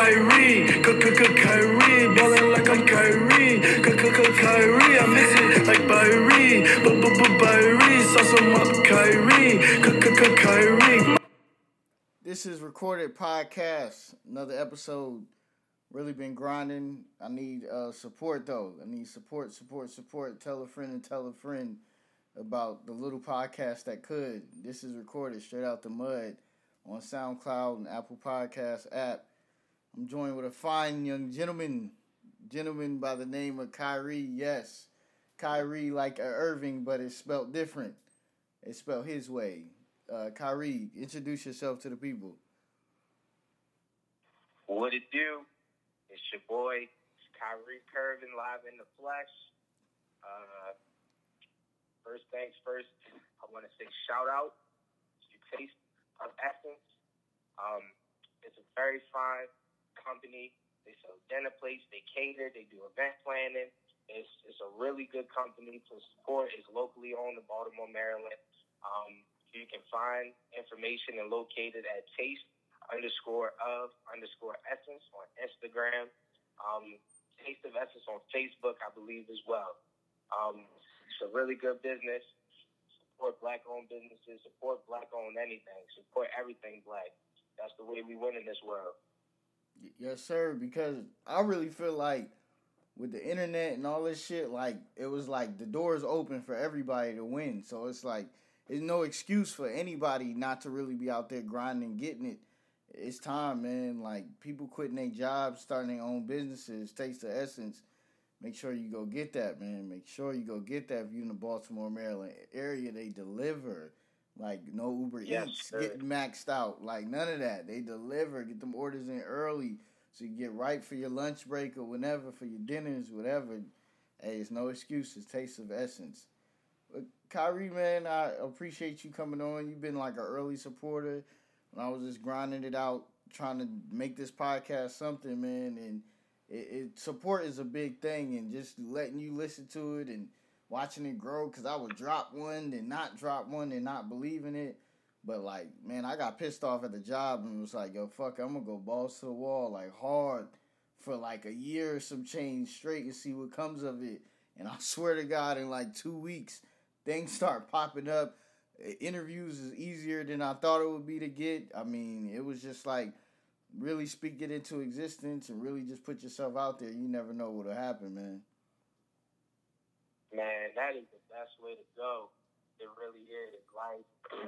Kyrie, Kyrie, ballin' like I'm Kyrie, Kyrie, I miss it like Kyrie, Kyrie, sauce 'em up, Kyrie, Kyrie. This is Recorded Podcast, another episode. Really been grinding. I need support though. I need support. Tell a friend and tell a friend about the little podcast that could. This is recorded straight out the mud on SoundCloud and Apple Podcast app. I'm joined with a fine young gentleman by the name of Kyrie. Yes, Kyrie like Irving, but it's spelled different. It's spelled his way. Kyrie, introduce yourself to the people. What it do? It's your boy, Kyrie Curvin, live in the flesh. First things first, I want to say shout out to Taste of Essence. It's a very fine company. They sell dinner plates, they cater, they do event planning. It's a really good company to support. It's locally owned in Baltimore, Maryland. You can find information and locate it at taste_of_essence on Instagram. Taste of Essence on Facebook, I believe, as well. It's a really good business. Support black-owned businesses. Support black-owned anything. Support everything black. That's the way we win in this world. Yes, sir, because I really feel like with the internet and all this shit, like, it was like the doors open for everybody to win. So it's like, there's no excuse for anybody not to really be out there grinding, getting it. It's time, man. Like, people quitting their jobs, starting their own businesses. Taste the Essence. Make sure you go get that, man. Make sure you go get that if you're in the Baltimore, Maryland area. They deliver. Like, no Uber Eats getting maxed out. Like, none of that. They deliver. Get them orders in early so you get right for your lunch break or whenever, for your dinners, whatever. Hey, it's no excuses. Taste of Essence. But Kyrie, man, I appreciate you coming on. You've been like an early supporter. When I was just grinding it out, trying to make this podcast something, man, and support is a big thing, and just letting you listen to it and watching it grow, because I would drop one, then not drop one, and not believe in it. But, like, man, I got pissed off at the job and was like, yo, fuck, I'm going to go balls to the wall, like, hard for, like, a year or some change straight and see what comes of it. And I swear to God, in, like, 2 weeks, things start popping up. Interviews is easier than I thought it would be to get. I mean, it was just, like, really speak it into existence and really just put yourself out there. You never know what'll happen, man. Man, that is the best way to go. It really is. Like,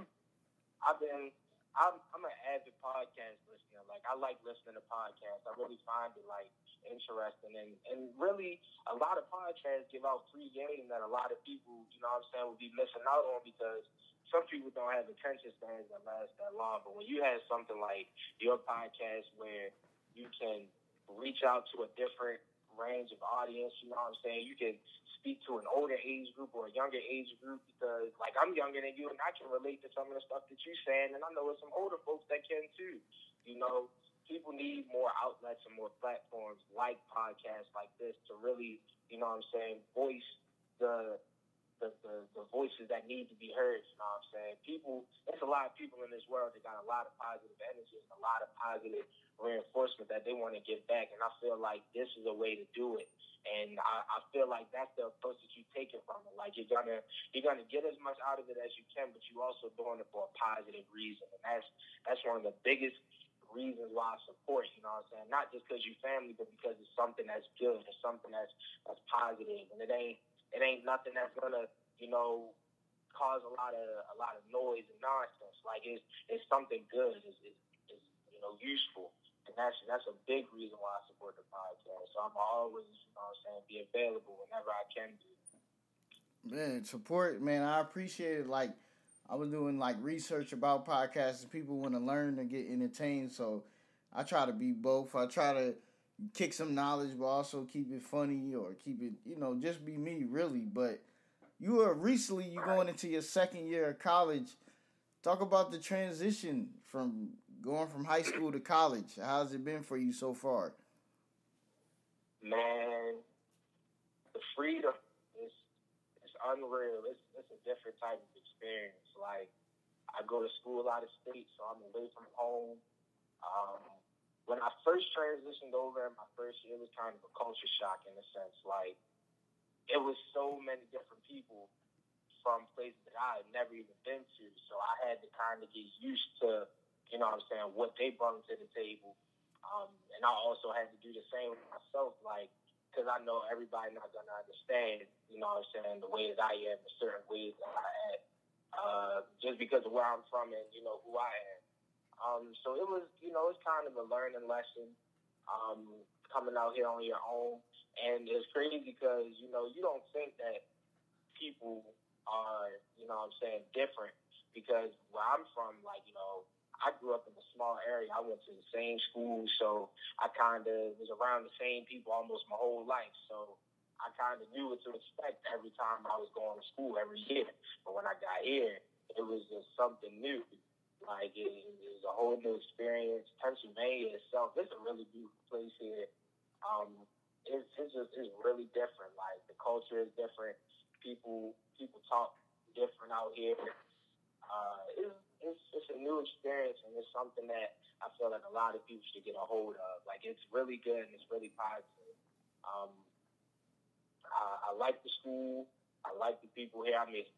I'm an avid podcast listener. Like, I like listening to podcasts. I really find it, like, interesting. And really, a lot of podcasts give out free game that a lot of people, you know what I'm saying, would be missing out on, because some people don't have attention spans that last that long. But when you have something like your podcast where you can reach out to a different range of audience, you know what I'm saying, you can speak to an older age group or a younger age group, because, like, I'm younger than you and I can relate to some of the stuff that you're saying, and I know there's some older folks that can too. You know, people need more outlets and more platforms like podcasts like this to really, you know what I'm saying, voice the voices that need to be heard, you know what I'm saying? There's a lot of people in this world that got a lot of positive energy and a lot of positive reinforcement that they want to give back, and I feel like this is a way to do it. And I feel like that's the approach that you take it from it. Like, you're gonna get as much out of it as you can, but you also doing it for a positive reason. And that's one of the biggest reasons why I support, you know what I'm saying? Not just because you're family, but because it's something that's good, it's something that's positive, and it ain't nothing that's gonna, you know, cause a lot of noise and nonsense. Like, it's something good. It's you know, useful. And that's a big reason why I support the podcast. So I'm always, you know what I'm saying, be available whenever I can be. Man, support, man, I appreciate it. Like, I was doing, like, research about podcasts, and people want to learn and get entertained, so I try to be both. I try to kick some knowledge, but also keep it funny, or keep it, you know, just be me, really. But you going into your second year of college. Talk about the transition from going from high school to college. How's it been for you so far? Man, the freedom is unreal. It's a different type of experience. Like, I go to school out of state, so I'm away from home. when I first transitioned over in my first year, it was kind of a culture shock in a sense. Like, it was so many different people from places that I had never even been to. So I had to kind of get used to, you know what I'm saying, what they brought to the table. And I also had to do the same with myself, like, because I know everybody not going to understand, you know what I'm saying, the way that I am, the certain ways that I act, just because of where I'm from and, you know, who I am. So it was, you know, it's kind of a learning lesson, coming out here on your own. And it's crazy because, you know, you don't think that people are, you know what I'm saying, different. Because where I'm from, like, you know, I grew up in a small area. I went to the same school, so I kind of was around the same people almost my whole life. So I kind of knew what to expect every time I was going to school every year. But when I got here, it was just something new. Like, it was a whole new experience. Pennsylvania itself, it's a really beautiful place here. It's really different. Like, the culture is different. People talk different out here. It's a new experience, and it's something that I feel like a lot of people should get a hold of. Like, it's really good and it's really positive. I like the school. I like the people here. I made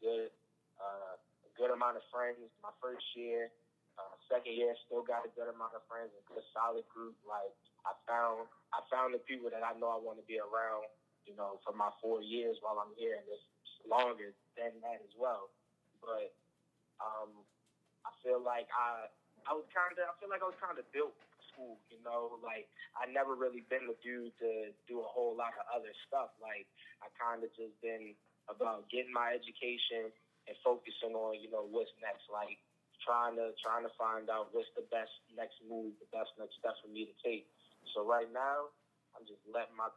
a good amount of friends my first year. Second year, still got a good amount of friends, a good solid group. Like, I found the people that I know I want to be around, you know, for my 4 years while I'm here, and it's longer than that as well. But I feel like I was kind of built for school, you know. Like, I never really been the dude to do a whole lot of other stuff. Like, I kind of just been about getting my education and focusing on, you know, what's next. Like, trying to find out what's the best next move, the best next step for me to take. So right now, I'm just letting my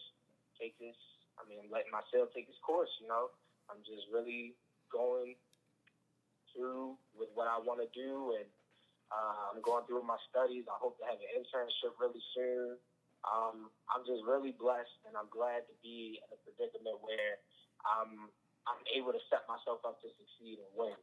letting myself take its course, you know. I'm just really going through with what I want to do, and I'm going through with my studies. I hope to have an internship really soon. I'm just really blessed, and I'm glad to be in a predicament where I'm able to set myself up to succeed and win.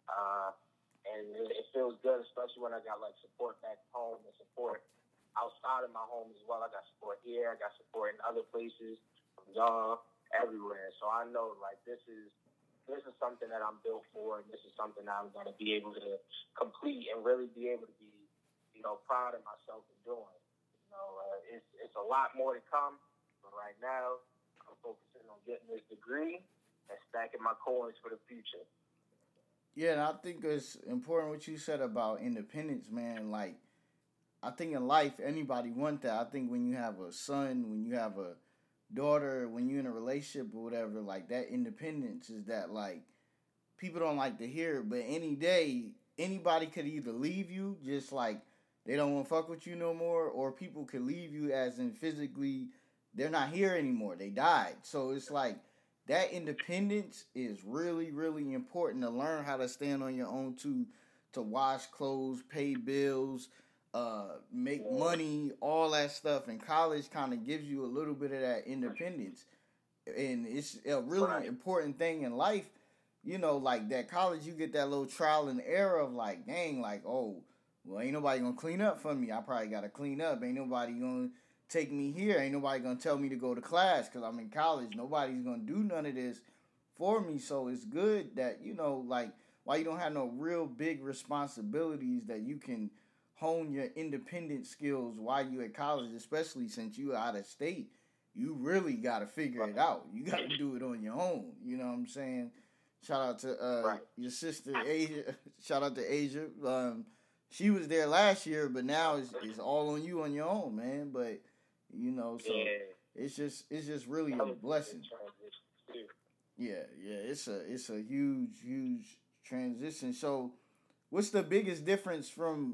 And it feels good, especially when I got, like, support back home and support outside of my home as well. I got support here. I got support in other places, from y'all, everywhere. So I know, like, this is something that I'm built for, and this is something that I'm going to be able to complete and really be able to be, you know, proud of myself in doing. You know, it's a lot more to come, but right now I'm focusing on getting this degree and stacking my coins for the future. Yeah, and I think it's important what you said about independence, man. Like, I think in life, anybody want that. I think when you have a son, when you have a daughter, when you're in a relationship or whatever, like, that independence is that, like, people don't like to hear it, but any day, anybody could either leave you, just like they don't want to fuck with you no more, or people could leave you as in physically, they're not here anymore. They died. So it's like, that independence is really, really important to learn how to stand on your own to wash clothes, pay bills, make money, all that stuff. And college kind of gives you a little bit of that independence. And it's a really important thing in life. You know, like, that college, you get that little trial and error of, like, dang, like, oh, well, ain't nobody gonna clean up for me. I probably gotta clean up. Ain't nobody gonna take me here. Ain't nobody gonna tell me to go to class because I'm in college. Nobody's gonna do none of this for me. So it's good that, you know, like, while you don't have no real big responsibilities, that you can hone your independent skills while you at college, especially since you out of state. You really gotta figure it out. You gotta do it on your own. You know what I'm saying? Shout out to your sister Asia. Shout out to Asia. She was there last year, but now it's all on you on your own, man. But, you know, so it's just really a blessing. Yeah, it's a huge transition. So, what's the biggest difference from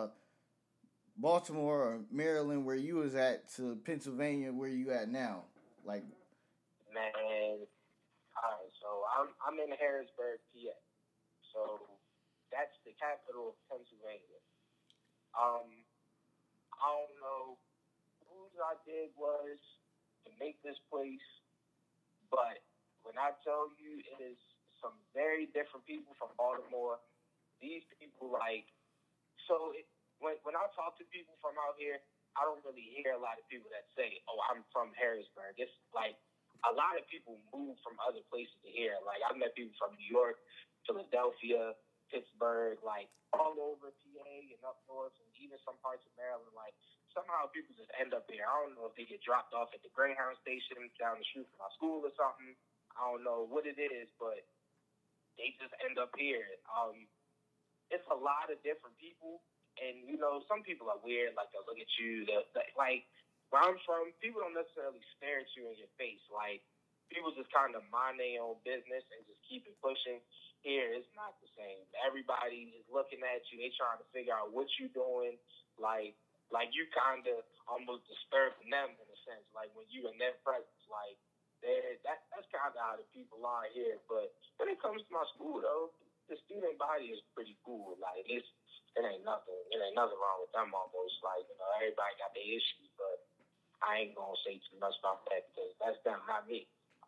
Baltimore or Maryland, where you was at, to Pennsylvania, where you at now? Like, man, all right. So I'm in Harrisburg, PA. So that's the capital of Pennsylvania. I don't know whose idea was to make this place, but when I tell you, it is some very different people from Baltimore. These people, like, so when I talk to people from out here, I don't really hear a lot of people that say, "Oh, I'm from Harrisburg." It's like a lot of people move from other places to here. Like I've met people from New York, Philadelphia, Pittsburgh, like all over PA and up north, and even some parts of Maryland. Like somehow people just end up here. I don't know if they get dropped off at the Greyhound station down the street from my school or something. I don't know what it is, but they just end up here. It's a lot of different people, and you know, some people are weird. Like they'll look at you. Like where I'm from, people don't necessarily stare at you in your face. Like people just kind of mind their own business and just keep it pushing. Here, it's not the same. Everybody is looking at you. They trying to figure out what you doing. Like you kind of almost disturbing them in a sense. Like when you in their presence, like that's kind of how the people are here. But when it comes to my school, though, the student body is pretty cool. Like it ain't nothing wrong with them almost. Like, you know, everybody got their issues, but I ain't gonna say too much about that because that's them, not me.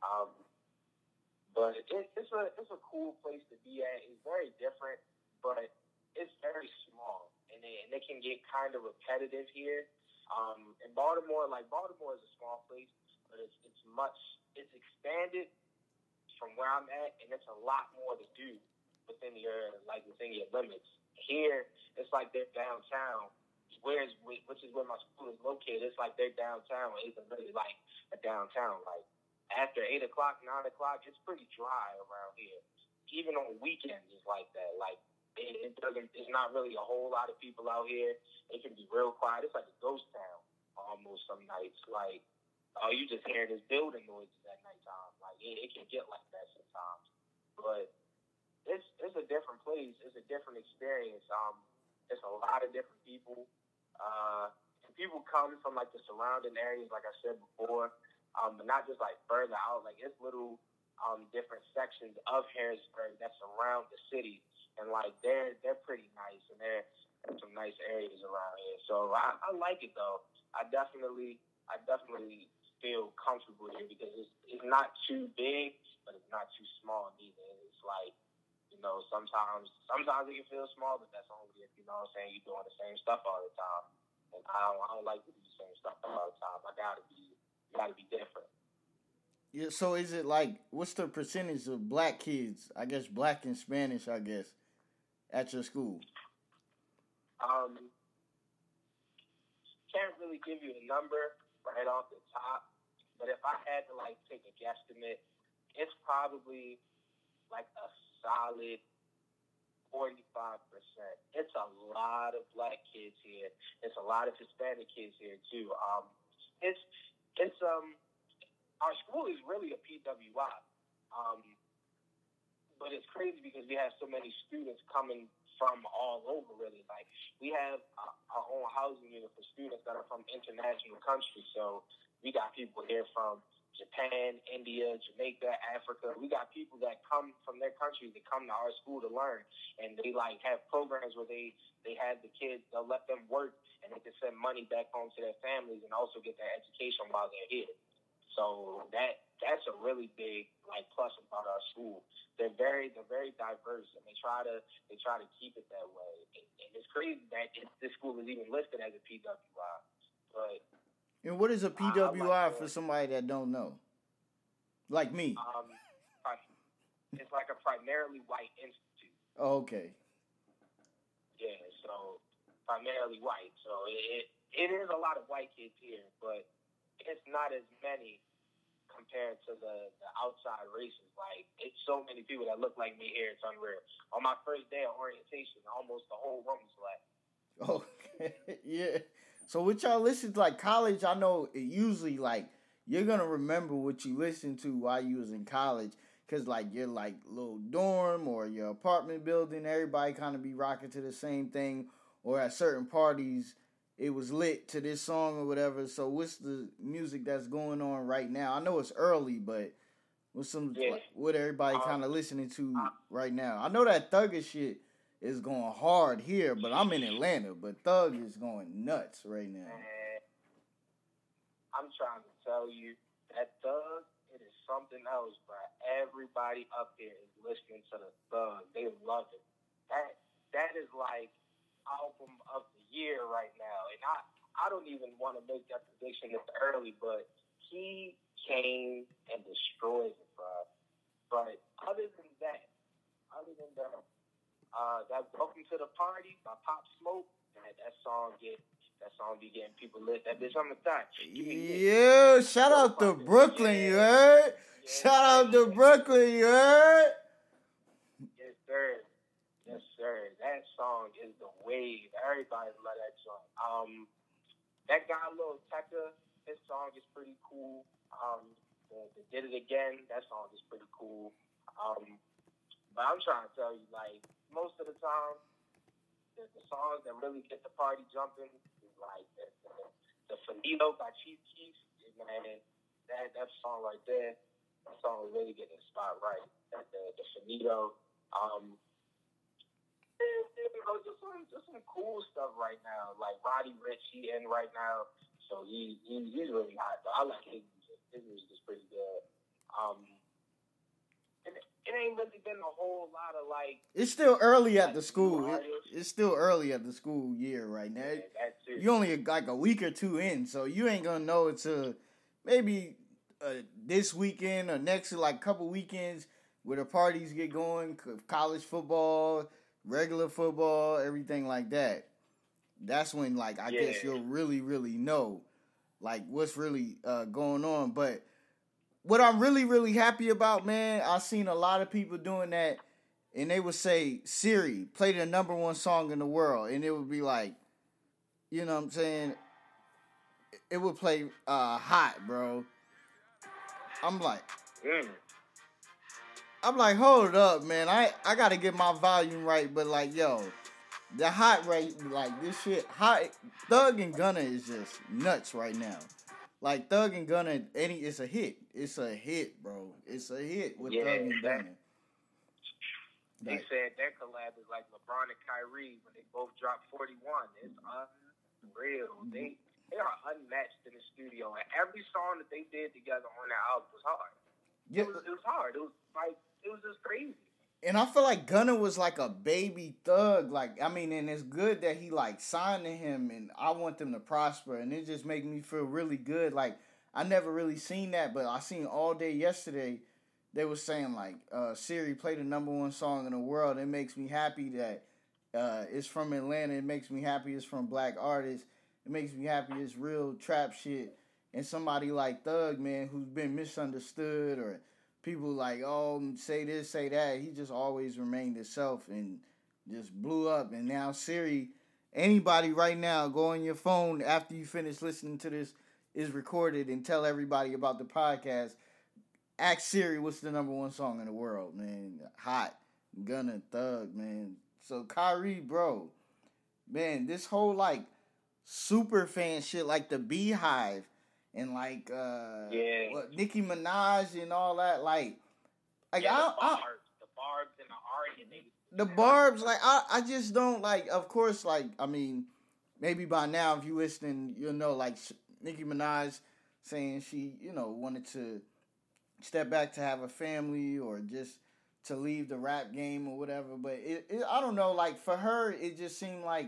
But it's a cool place to be at. It's very different, but it's very small, and it can get kind of repetitive here. In Baltimore, Baltimore is a small place, but it's expanded from where I'm at, and it's a lot more to do within your limits. Here, it's like they're downtown, which is where my school is located. It's like they're downtown. It isn't really like a downtown. Like after 8 o'clock, 9 o'clock, it's pretty dry around here. Even on weekends, it's like that. Like it's not really a whole lot of people out here. It can be real quiet. It's like a ghost town almost some nights. Like you just hear this building noises at nighttime. Like it can get like that sometimes, but it's a different place. It's a different experience. It's a lot of different people. And people come from like the surrounding areas, like I said before, but not just like further out. Like it's little different sections of Harrisburg that surround the city, and like they're pretty nice, and there's some nice areas around here. So I like it though. I definitely feel comfortable here because it's not too big, but it's not too small neither. It's like, you know, sometimes it can feel small, but that's only if, you know what I'm saying, you're doing the same stuff all the time. And I don't like to do the same stuff all the time. I gotta be different. Yeah, so is it like, what's the percentage of black kids, I guess black and Spanish, I guess, at your school? Can't really give you a number right off the top, but if I had to like take a guesstimate, it's probably like a solid 45%. It's a lot of black kids here. It's a lot of Hispanic kids here too. It's our school is really a PWI, but it's crazy because we have so many students coming from all over. Really, like we have our own housing unit for students that are from international countries. So we got people here from Japan, India, Jamaica, Africa. We got people that come from their countries that come to our school to learn, and they like have programs where they have the kids. They'll let them work, and they can send money back home to their families, and also get their education while they're here. So that's a really big like plus about our school. They're very diverse, and they try to keep it that way. And it's crazy that this school is even listed as a PWI. But and what is a PWI for somebody that don't know, like me? It's like a primarily white institute. Oh, okay. Yeah, so primarily white. So it is a lot of white kids here, but it's not as many compared to the outside races. Like, it's so many people that look like me here. It's unreal. On my first day of orientation, almost the whole room was black. Okay, yeah. So what y'all listen to, like college, I know it usually like you're gonna remember what you listened to while you was in college, cause like your like little dorm or your apartment building, everybody kind of be rocking to the same thing, or at certain parties it was lit to this song or whatever. So what's the music that's going on right now? I know it's early, but what's what everybody kind of listening to right now? I know that Thugger shit is going hard here, but I'm in Atlanta. But Thug is going nuts right now. Man, I'm trying to tell you that Thug, it is something else, bro. Everybody up there is listening to the Thug. They love it. That is like album of the year right now. And I don't even want to make that prediction this early, but he came and destroyed it, bro. But other than that, that Welcome to the Party by Pop Smoke, that song be getting people lit. That bitch on the thigh. Yeah, shout out to Brooklyn, you heard? Yeah. Shout out to Brooklyn, you heard? Yes, sir. Yes, sir. That song is the wave. Everybody love that song. That guy, Lil Tecca, his song is pretty cool. The Did It Again, that song is pretty cool. But I'm trying to tell you, like, most of the time, the songs that really get the party jumping is like the Finito by Chief Keef. Man, that song right there, that song really getting the spot right. The Finito. Just some cool stuff right now. Like Roddy Ricch, he in right now, so he's really hot. Though. I like his music. His music is pretty good. And it ain't really been a whole lot of like. It's still early at the school. It's still early at the school year right now. Yeah, that's it. You only like a week or two in, so you ain't gonna know until maybe this weekend or next like couple weekends where the parties get going, college football, regular football, everything like that. That's when, like, I guess you'll really, really know, like, what's really going on. But what I'm really, really happy about, man, I've seen a lot of people doing that, and they would say, Siri, play the number one song in the world. And it would be like, you know what I'm saying? It would play Hot, bro. I'm like, hold up, man. I gotta get my volume right, but like, yo, the Hot rate, like this shit, Hot. Thug and Gunna is just nuts right now. Like Thug and Gunna, it's a hit. It's a hit, bro. It's a hit with Thug and Gunna. They said that collab is like LeBron and Kyrie when they both dropped 41. It's unreal. They are unmatched in the studio, and every song that they did together on that album was hard. Yeah. It was hard. It was like. It was just crazy. And I feel like Gunna was like a baby Thug. Like, I mean, and it's good that he like signed to him, and I want them to prosper. And it just makes me feel really good. Like, I never really seen that, but I seen all day yesterday, they were saying like, Siri, play the number one song in the world. It makes me happy that it's from Atlanta. It makes me happy it's from black artists. It makes me happy it's real trap shit. And somebody like Thug, man, who's been misunderstood or people like, oh, say this, say that. He just always remained himself and just blew up. And now Siri, anybody right now, go on your phone after you finish listening to this is recorded and tell everybody about the podcast. Ask Siri what's the number one song in the world, man. Hot. Gunna, Thug, man. So Kyrie, bro, man, this whole like super fan shit, like the Beehive, and like Nicki Minaj and all that, like the barbs and the argument. The barbs, like I just don't like. Of course, like I mean, maybe by now if you listening, you'll know like Nicki Minaj saying she, wanted to step back to have a family or just to leave the rap game or whatever. But I don't know. Like for her, it just seemed like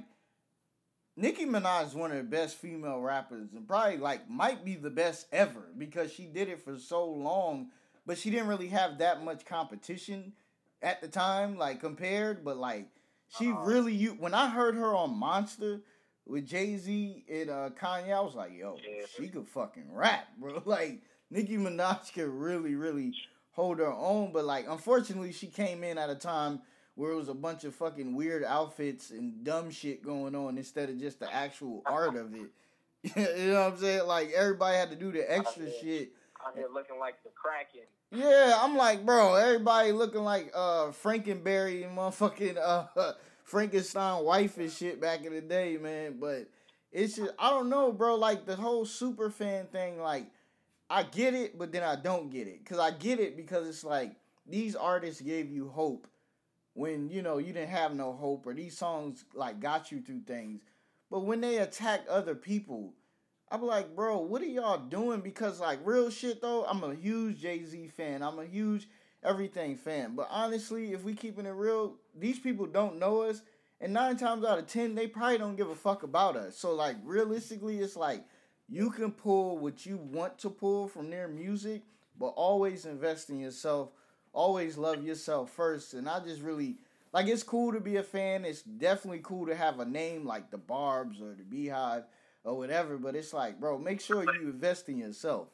Nicki Minaj is one of the best female rappers and probably like might be the best ever because she did it for so long, but she didn't really have that much competition at the time, like compared. But like she really, when I heard her on Monster with Jay-Z and Kanye, I was like, yo, she could fucking rap, bro. Like Nicki Minaj could really, really hold her own. But like, unfortunately, she came in at a time where it was a bunch of fucking weird outfits and dumb shit going on instead of just the actual art of it. You know what I'm saying? Like, everybody had to do the extra shit. Out here looking like the Kraken. Yeah, I'm like, bro, everybody looking like Frankenberry and motherfucking Frankenstein wife and shit back in the day, man. But it's just, I don't know, bro. Like, the whole super fan thing, like, I get it, but then I don't get it. Because I get it because it's like, these artists gave you hope when, you didn't have no hope, or these songs, like, got you through things. But when they attack other people, I'm like, bro, what are y'all doing? Because, like, real shit, though, I'm a huge Jay-Z fan. I'm a huge everything fan. But honestly, if we keeping it real, these people don't know us, And 9 times out of 10, they probably don't give a fuck about us. So like realistically, it's like you can pull what you want to pull from their music, but always invest in yourself. Always love yourself first. And I just really like it's cool to be a fan. It's definitely cool to have a name like the Barbs or the Beehive or whatever. But it's like, bro, make sure you invest in yourself.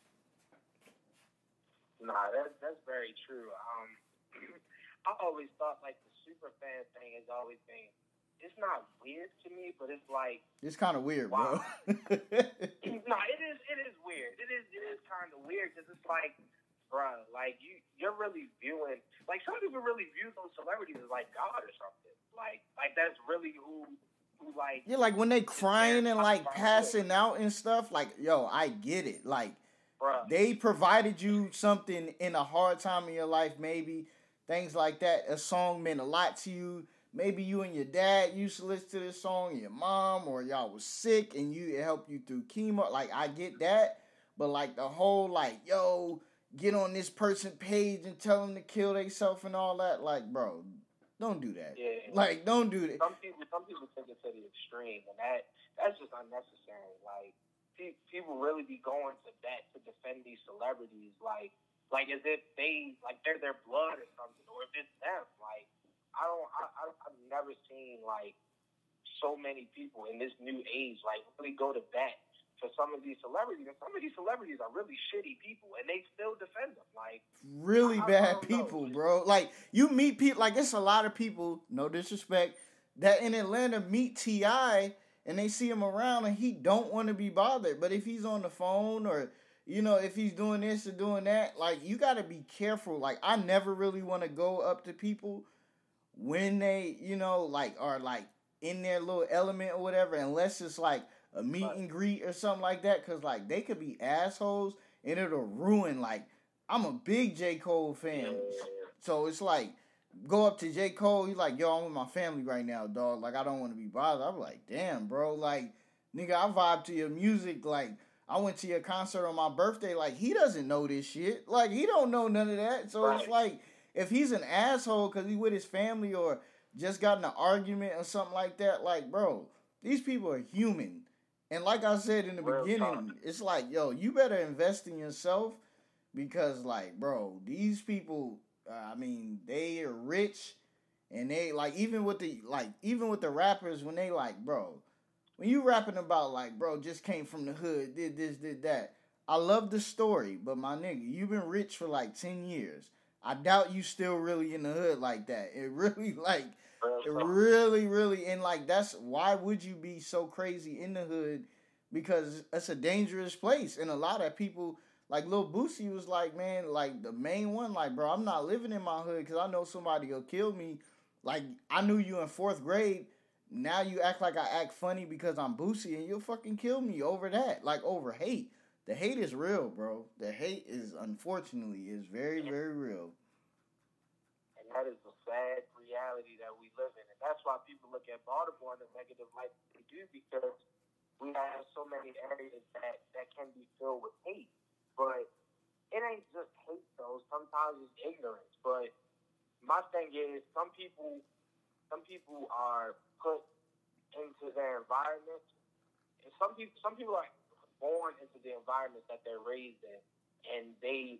Nah, that's very true. I always thought like the super fan thing has always been. It's not weird to me, but it's like it's kind of weird, wow. bro. No, it is weird. It is kind of weird because it's like, bro, like you're really viewing like some people really view those celebrities as like God or something. Like that's really who like yeah, like when they crying and like passing out and stuff. Like, yo, I get it. Like, bruh. They provided you something in a hard time in your life, maybe things like that. A song meant a lot to you. Maybe you and your dad used to listen to this song, your mom, or y'all was sick and it helped you through chemo. Like, I get that. But, like, the whole, like, yo, get on this person page and tell them to kill themselves and all that. Like, bro, don't do that. Yeah. Like, don't do that. Some people take it to the extreme, and that's just unnecessary. Like, people really be going to bat to defend these celebrities, like as if they're their blood or something, or if it's them. Like, I've never seen like so many people in this new age like really go to bat for some of these celebrities, and some of these celebrities are really shitty people, and they still defend them. Like, really bad people, bro. Like, you meet people, like, it's a lot of people, no disrespect, that in Atlanta meet T.I., and they see him around, and he don't want to be bothered. But if he's on the phone, or, you know, if he's doing this or doing that, like, you got to be careful. Like, I never really want to go up to people when they, you know, like, are, like, in their little element or whatever, unless it's, like, a meet and greet or something like that, because, like, they could be assholes, and it'll ruin, like, I'm a big J. Cole fan, so it's like, go up to J. Cole, he's like, yo, I'm with my family right now, dog, like, I don't want to be bothered. I'm like, damn, bro, like, nigga, I vibe to your music, like, I went to your concert on my birthday, like, he doesn't know this shit, like, he don't know none of that, so it's like, if he's an asshole because he's with his family, or just got in an argument or something like that, like, bro, these people are human. And like I said in the beginning, it's like, yo, you better invest in yourself because, like, bro, these people, I mean, they are rich, and they, like, even with the rappers, when they, like, bro, when you rapping about, like, bro, just came from the hood, did this, did that, I love the story, but my nigga, you've been rich for, like, 10 years. I doubt you still really in the hood like that. It really, like, it really, and like that's why would you be so crazy in the hood? Because it's a dangerous place, and a lot of people, like Lil Boosie was like, man, like the main one, like, bro, I'm not living in my hood because I know somebody will kill me. Like, I knew you in 4th grade. Now you act like I act funny because I'm Boosie, and you'll fucking kill me over that, like over hate. The hate is real, bro. The hate is, unfortunately, is very, very real. And that is the sad reality that we live in. And that's why people look at Baltimore in a negative light they do, because we have so many areas that can be filled with hate. But it ain't just hate, though. Sometimes it's ignorance. But my thing is, some people are put into their environment. And some people are born into the environment that they're raised in, and they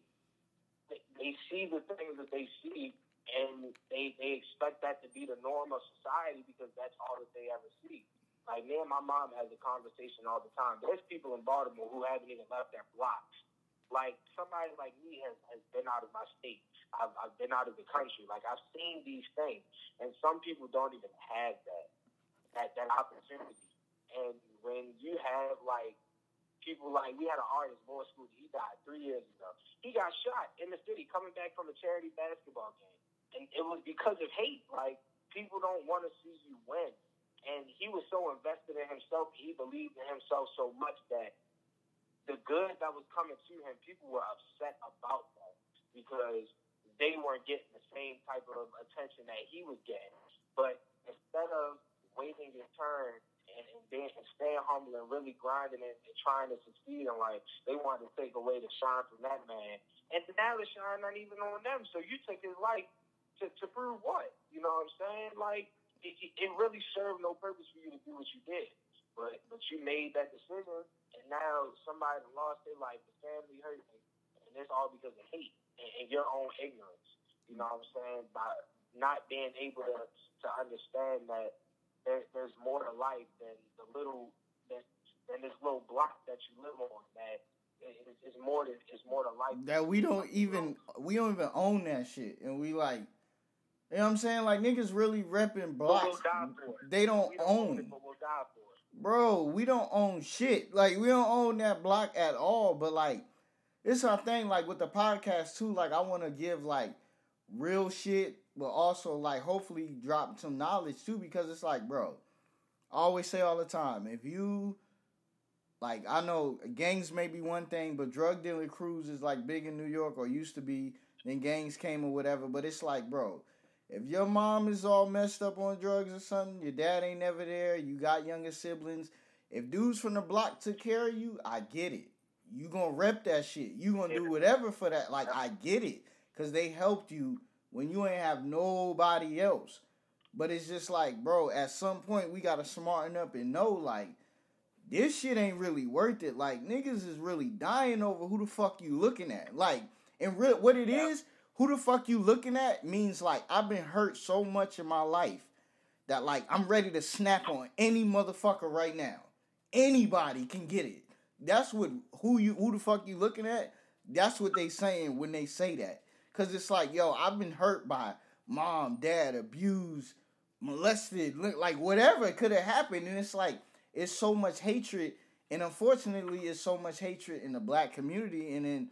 see the things that they see, and they expect that to be the norm of society because that's all that they ever see. Like, me and my mom has a conversation all the time. There's people in Baltimore who haven't even left their blocks. Like, somebody like me has been out of my state. I've been out of the country. Like, I've seen these things, and some people don't even have that opportunity. And when you have, like, people like, we had an artist, Morris School, he died 3 years ago. He got shot in the city coming back from a charity basketball game. And it was because of hate. Like, people don't want to see you win. And he was so invested in himself, he believed in himself so much that the good that was coming to him, people were upset about that because they weren't getting the same type of attention that he was getting. But instead of waiting your turn and staying humble and really grinding and trying to succeed in life, they wanted to take away the shine from that man. And now the shine not even on them. So you took his life to prove what? You know what I'm saying? Like, it really served no purpose for you to do what you did. But you made that decision, and now somebody lost their life, the family hurting, and it's all because of hate and your own ignorance. You know what I'm saying? By not being able to understand that there's more to life than than this little block that you live on. That it's more to life. That we don't even own that shit, and we like. You know what I'm saying? Like, niggas really repping blocks. They don't own it, but we'll die for it. Bro, we don't own shit. Like, we don't own that block at all. But, like, it's our thing, like, with the podcast, too. Like, I want to give, like, real shit, but also, like, hopefully drop some knowledge, too. Because it's like, bro, I always say all the time, if you, like, I know gangs may be one thing, but drug dealing crews is, like, big in New York or used to be. Then gangs came or whatever. But it's like, bro, if your mom is all messed up on drugs or something, your dad ain't never there, you got younger siblings, if dudes from the block took care of you, I get it. You gonna rep that shit. You gonna do whatever for that. Like, I get it. Because they helped you when you ain't have nobody else. But it's just like, bro, at some point, we gotta smarten up and know, like, this shit ain't really worth it. Like, niggas is really dying over who the fuck you looking at. Like, and what it is, who the fuck you looking at means, like, I've been hurt so much in my life that, like, I'm ready to snap on any motherfucker right now. Anybody can get it. That's what, who the fuck you looking at, that's what they saying when they say that. Because it's like, yo, I've been hurt by mom, dad, abused, molested, like, whatever could have happened. And it's like, it's so much hatred. And unfortunately, it's so much hatred in the black community and in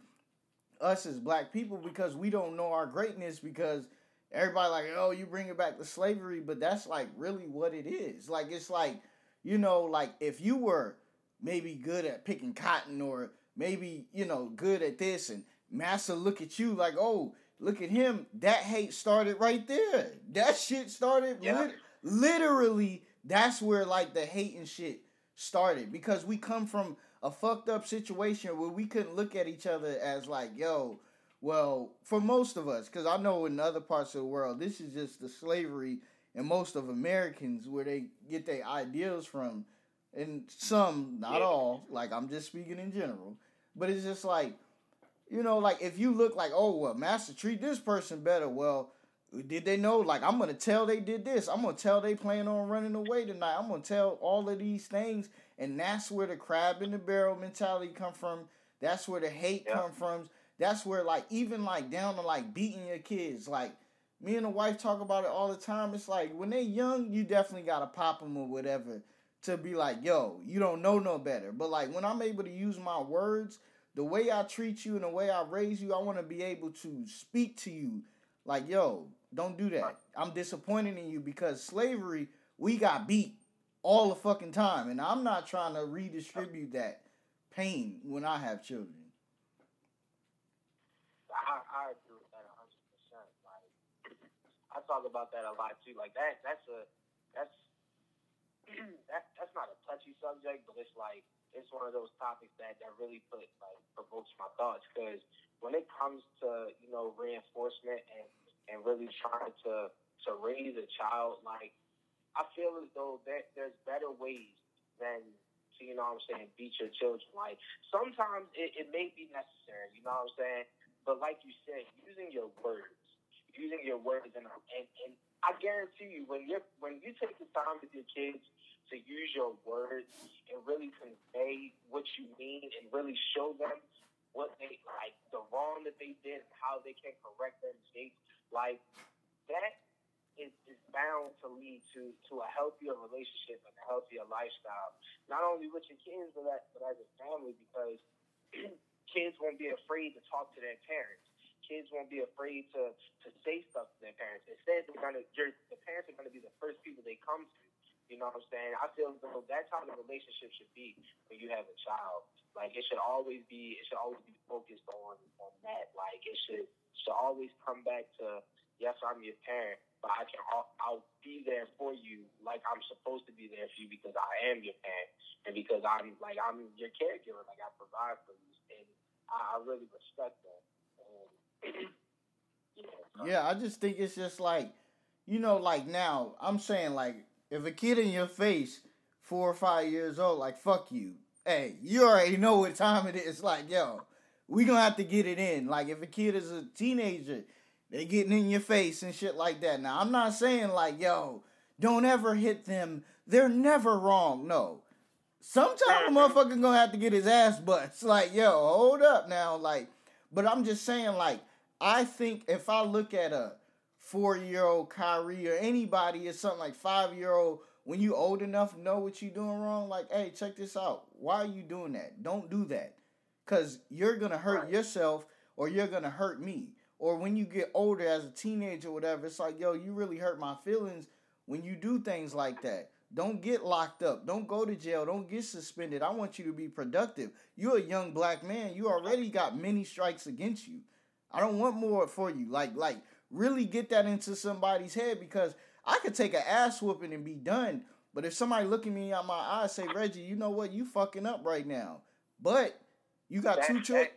us as black people because we don't know our greatness because everybody like, oh, you bring it back to slavery, but that's like really what it is. Like, it's like, you know, like if you were maybe good at picking cotton or maybe, you know, good at this and Massa look at you like, oh, look at him. That hate started right there. That shit started literally. That's where like the hate and shit started because we come from a fucked up situation where we couldn't look at each other as like, yo, well, for most of us, because I know in other parts of the world, this is just the slavery and most of Americans where they get their ideals from, and some, not all, like I'm just speaking in general, but it's just like, you know, like if you look like, oh, well, Master treat this person better, well, did they know, like, I'm going to tell they did this, I'm going to tell they plan on running away tonight, I'm going to tell all of these things. And that's where the crab in the barrel mentality come from. That's where the hate come from. That's where, like, even, like, down to, like, beating your kids. Like, me and the wife talk about it all the time. It's like, when they young, you definitely got to pop them or whatever to be like, yo, you don't know no better. But, like, when I'm able to use my words, the way I treat you and the way I raise you, I want to be able to speak to you. Like, yo, don't do that. I'm disappointed in you because slavery, we got beat all the fucking time, and I'm not trying to redistribute that pain when I have children. I agree with that 100%. Like, I talk about that a lot too. Like that's not a touchy subject, but it's like it's one of those topics that really provokes my thoughts because when it comes to, you know, reinforcement and really trying to raise a child, like, I feel as though there's better ways than to, you know what I'm saying, beat your children. Like, sometimes it may be necessary, you know what I'm saying? But like you said, using your words, and I guarantee you, when you take the time with your kids to use your words and really convey what you mean and really show them what they, like, the wrong that they did and how they can correct their mistakes, like, that is bound to lead to a healthier relationship and a healthier lifestyle, not only with your kids, but as a family, because kids won't be afraid to talk to their parents. Kids won't be afraid to say stuff to their parents. Instead, the parents are going to be the first people they come to. You know what I'm saying? I feel as though that's how the relationship should be when you have a child. Like, it should always be focused on that. Like, it should always come back to, yes, I'm your parent, but I'll be there for you like I'm supposed to be there for you because I am your parent and because I'm your caregiver. Like, I provide for you, and I really respect that. And, yeah, I just think it's just like, like now, I'm saying like if a kid in your face, 4 or 5 years old, like fuck you. Hey, you already know what time it is. Like, yo, we gonna have to get it in. Like if a kid is a teenager, they getting in your face and shit like that. Now I'm not saying like, yo, don't ever hit them. They're never wrong. No. Sometime a motherfucker gonna have to get his ass bust. Like, yo, hold up now. Like, but I'm just saying, like, I think if I look at a 4-year-old Kyrie or anybody or something like 5-year-old, when you old enough to know what you doing wrong, like, hey, check this out. Why are you doing that? Don't do that. Because you're going to hurt yourself or you're going to hurt me. Or when you get older as a teenager or whatever, it's like, yo, you really hurt my feelings when you do things like that. Don't get locked up. Don't go to jail. Don't get suspended. I want you to be productive. You're a young black man. You already got many strikes against you. I don't want more for you. Like, really get that into somebody's head, because I could take an ass whooping and be done. But if somebody look at me out my eyes, say, Reggie, you know what? You fucking up right now. But you got two children.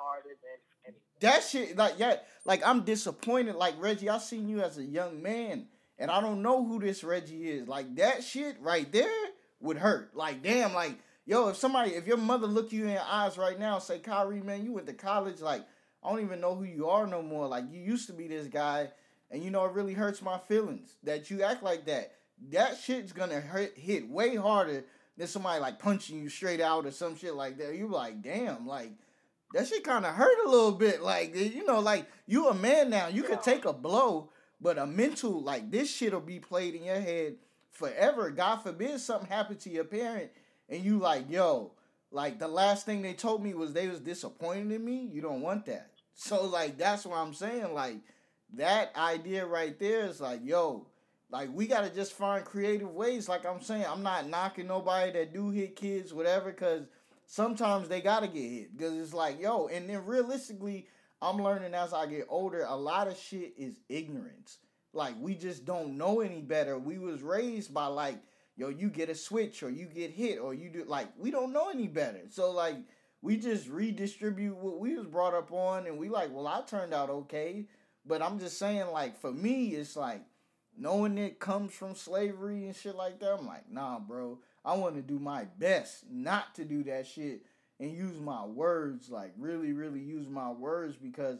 That shit, like, yeah, like I'm disappointed. Like, Reggie, I seen you as a young man, and I don't know who this Reggie is. Like, that shit right there would hurt. Like, damn, like, yo, if your mother look you in the eyes right now and say, Kyrie, man, you went to college, like, I don't even know who you are no more. Like, you used to be this guy, and, it really hurts my feelings that you act like that. That shit's gonna hit way harder than somebody, like, punching you straight out or some shit like that. You like, damn, like, that shit kind of hurt a little bit. Like, like, you a man now. You could take a blow, but a mental, like, this shit'll be played in your head forever. God forbid something happened to your parent, and you like, yo, like, the last thing they told me was they was disappointed in me. You don't want that. So, like, that's what I'm saying. Like, that idea right there is like, yo, like, we got to just find creative ways. Like I'm saying, I'm not knocking nobody that do hit kids, whatever, because sometimes they got to get hit. Because it's like, yo, and then realistically, I'm learning as I get older, a lot of shit is ignorance. Like, we just don't know any better. We was raised by, like, yo, you get a switch or you get hit or you do, like, we don't know any better. So, like, we just redistribute what we was brought up on, and we like, well, I turned out okay. But I'm just saying, like, for me, it's like, knowing it comes from slavery and shit like that, I'm like, nah, bro. I want to do my best not to do that shit and use my words, like, really, really use my words, because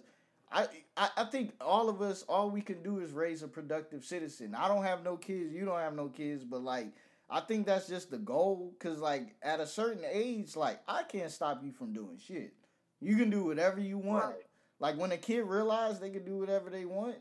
I think all of us, all we can do is raise a productive citizen. I don't have no kids. You don't have no kids. But, like, I think that's just the goal, because, like, at a certain age, like, I can't stop you from doing shit. You can do whatever you want. Right. Like, when a kid realizes they can do whatever they want,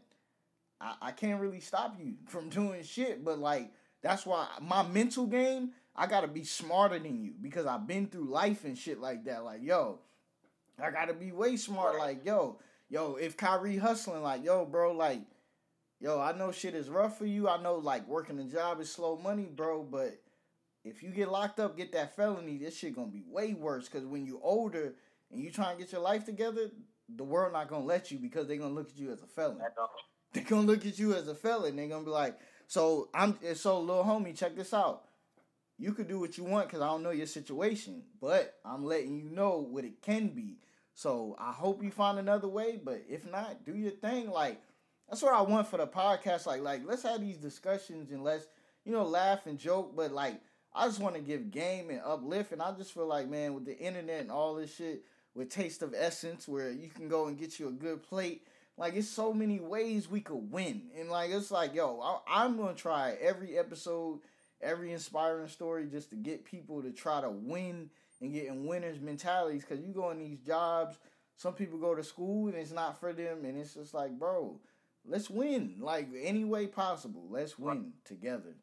I can't really stop you from doing shit. But, like, that's why my mental game, I got to be smarter than you, because I've been through life and shit like that. Like, yo, I got to be way smart. Like, yo, if Kyrie hustling, like, yo, bro, like, yo, I know shit is rough for you. I know, like, working a job is slow money, bro. But if you get locked up, get that felony, this shit gonna be way worse. Because when you older and you trying to get your life together, the world not gonna let you, because they gonna look at you as a felon. They're gonna look at you as a felon. They're gonna be like, so little homie, check this out. You could do what you want, because I don't know your situation, but I'm letting you know what it can be. So I hope you find another way, but if not, do your thing. Like, that's what I want for the podcast. Like let's have these discussions and let's, laugh and joke. But, like, I just want to give game and uplift. And I just feel like, man, with the internet and all this shit, with Taste of Essence, where you can go and get you a good plate, like, it's so many ways we could win. And, like, it's like, yo, I'm going to try every episode, every inspiring story, just to get people to try to win and get in winners' mentalities. Because you go in these jobs, some people go to school and it's not for them. And it's just like, bro, let's win. Like, any way possible. Let's win together.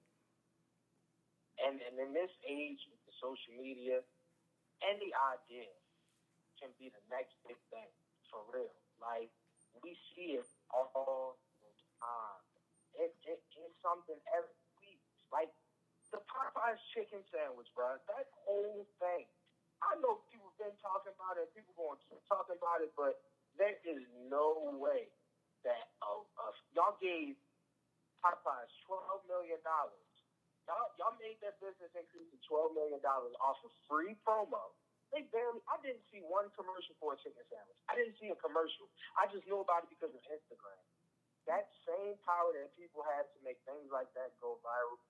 And in this age with the social media, any idea can be the next big thing, for real. Like, we see it all the time. It's something every week. Like, the Popeyes chicken sandwich, bro. That whole thing. I know people been talking about it, people going to keep talking about it, but there is no way that y'all gave Popeyes $12 million. Y'all made that business increase to $12 million off of free promo. I didn't see one commercial for a chicken sandwich. I didn't see a commercial. I just knew about it because of Instagram. that same power that people have to make things like that go viral,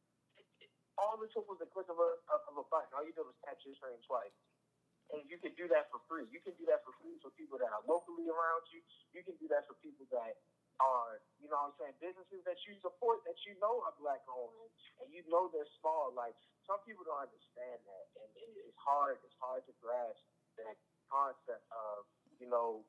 all it took was the click of a button. All you did was tap your screen twice. And you can do that for free. You can do that for free for people that are locally around you. You can do that for people that are, you know what I'm saying, businesses that you support that you know are black owned and you know they're small. Like, some people don't understand that. And it's hard to grasp that concept of, you know,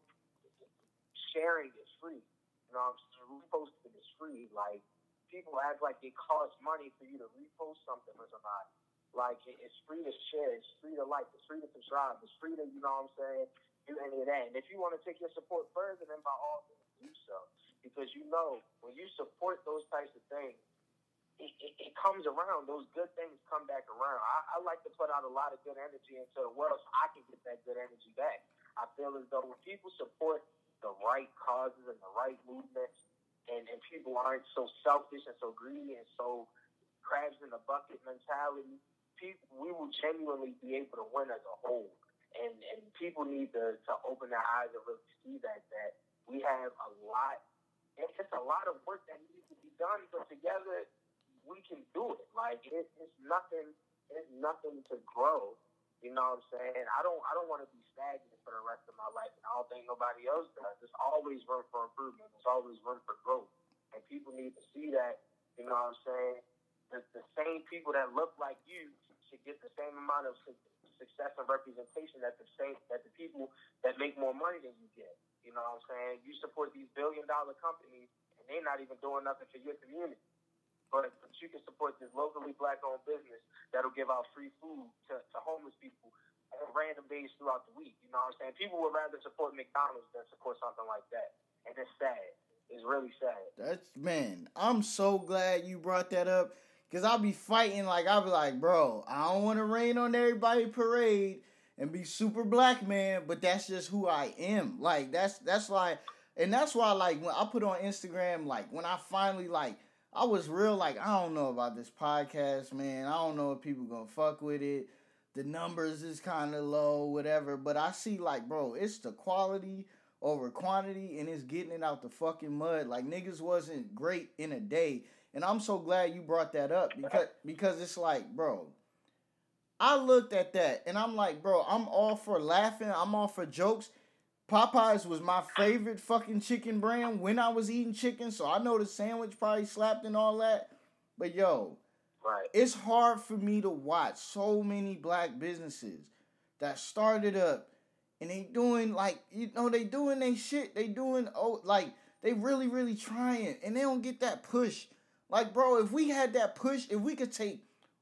sharing is free. You know what I'm saying? Reposting is free. Like, people act like it costs money for you to repost something with somebody. Like, it's free to share, it's free to like, it's free to subscribe, it's free to, you know what I'm saying, do any of that. And if you want to take your support further, then by all means do so. Because you know, when you support those types of things, it comes around. Those good things come back around. I like to put out a lot of good energy into the world so I can get that good energy back. I feel as though when people support the right causes and the right movements, and people aren't so selfish and so greedy and so crabs in the bucket mentality, we will genuinely be able to win as a whole. And people need to open their eyes and really see that we have a lot. It's a lot of work that needs to be done, but together we can do it. Like, it's nothing to grow. You know what I'm saying? I don't want to be stagnant for the rest of my life, and I don't think nobody else does. There's always room for improvement. There's always room for growth, and people need to see that. You know what I'm saying? The same people that look like you should get the same amount of success and representation that the people that make more money than you get. You know what I'm saying? You support these billion-dollar companies, and they're not even doing nothing for your community. But you can support this locally black-owned business that'll give out free food to homeless people on random days throughout the week. You know what I'm saying? People would rather support McDonald's than support something like that. And it's sad. It's really sad. Man, I'm so glad you brought that up. Because I'll be fighting, like, I'll be like, bro, I don't want to rain on everybody parade and be super black, man, but that's just who I am. Like, that's like, and that's why, like, when I put on Instagram, like, when I finally, like, I was real, like, I don't know about this podcast, man. I don't know if people gonna fuck with it. The numbers is kind of low, whatever, but I see, like, bro, it's the quality over quantity, and it's getting it out the fucking mud. Like, niggas wasn't great in a day. And I'm so glad you brought that up because it's like, bro, I looked at that and I'm like, bro, I'm all for laughing. I'm all for jokes. Popeyes was my favorite fucking chicken brand when I was eating chicken. So I know the sandwich probably slapped and all that. But yo, right. It's hard for me to watch so many black businesses that started up and they doing like, you know, they doing they shit. They doing, like, they really, really trying and they don't get that push. Like, bro, if we had that push, if we could take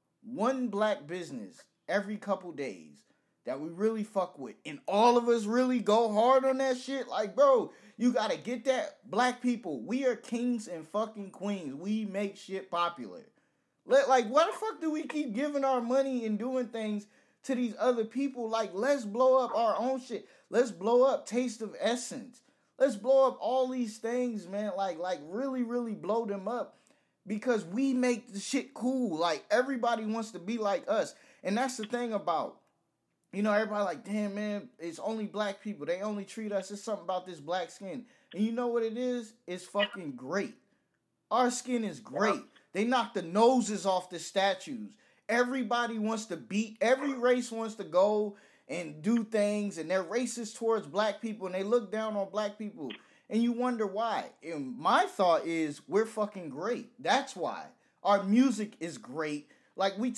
one black business every couple days that we really fuck with, and all of us really go hard on that shit, like, bro, you gotta get that. Black people, we are kings and fucking queens. We make shit popular. Like, why the fuck do we keep giving our money and doing things to these other people? Like, let's blow up our own shit. Let's blow up Taste of Essence. Let's blow up all these things, man. Like, really, really blow them up. Because we make the shit cool. Like, everybody wants to be like us. And that's the thing about, you know, everybody like, damn, man, it's only black people. They only treat us. It's something about this black skin. And you know what it is? It's fucking great. Our skin is great. They knock the noses off the statues. Everybody wants to beat. Every race wants to go and do things. And they're racist towards black people. And they look down on black people. And you wonder why. And my thought is we're fucking great. That's why. Our music is great. Like, we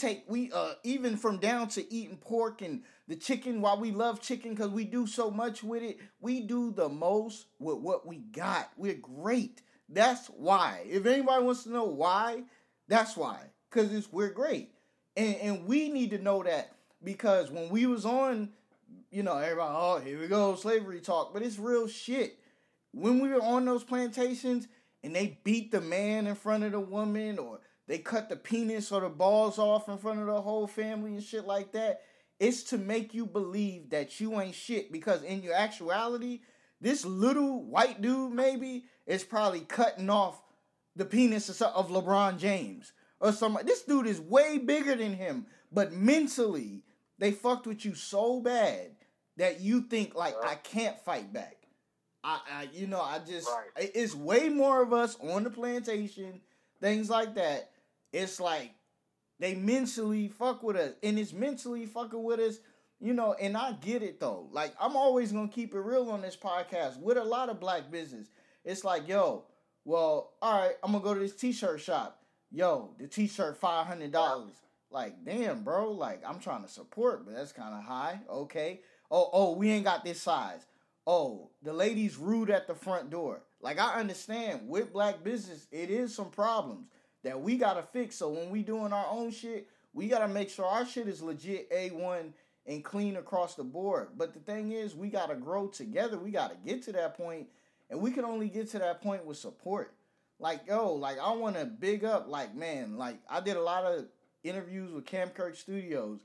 even from down to eating pork and the chicken, while we love chicken because we do so much with it, we do the most with what we got. We're great. That's why. If anybody wants to know why, that's why. Because we're great. And we need to know that because when we was on, you know, everybody, oh, here we go, slavery talk. But it's real shit. When we were on those plantations and they beat the man in front of the woman or they cut the penis or the balls off in front of the whole family and shit like that, it's to make you believe that you ain't shit because in your actuality, this little white dude maybe is probably cutting off the penis of LeBron James or something. This dude is way bigger than him, but mentally they fucked with you so bad that you think like, I can't fight back. I just, Right. it's way more of us on the plantation, things like that. It's like they mentally fuck with us, and it's mentally fucking with us, and I get it though. Like, I'm always gonna keep it real on this podcast with a lot of black business. It's like, yo, well, all right, I'm gonna go to this t-shirt shop. Yo, the t-shirt $500. Like, damn, bro. Like, I'm trying to support, but that's kind of high. Okay. Oh, we ain't got this size. Oh, the lady's rude at the front door. Like, I understand with black business, it is some problems that we gotta fix. So when we doing our own shit, we gotta make sure our shit is legit A1 and clean across the board. But the thing is, we gotta grow together. We gotta get to that point, and we can only get to that point with support. Like, yo, like, I want to big up, like, man, like, I did a lot of interviews with Cam Kirk Studios.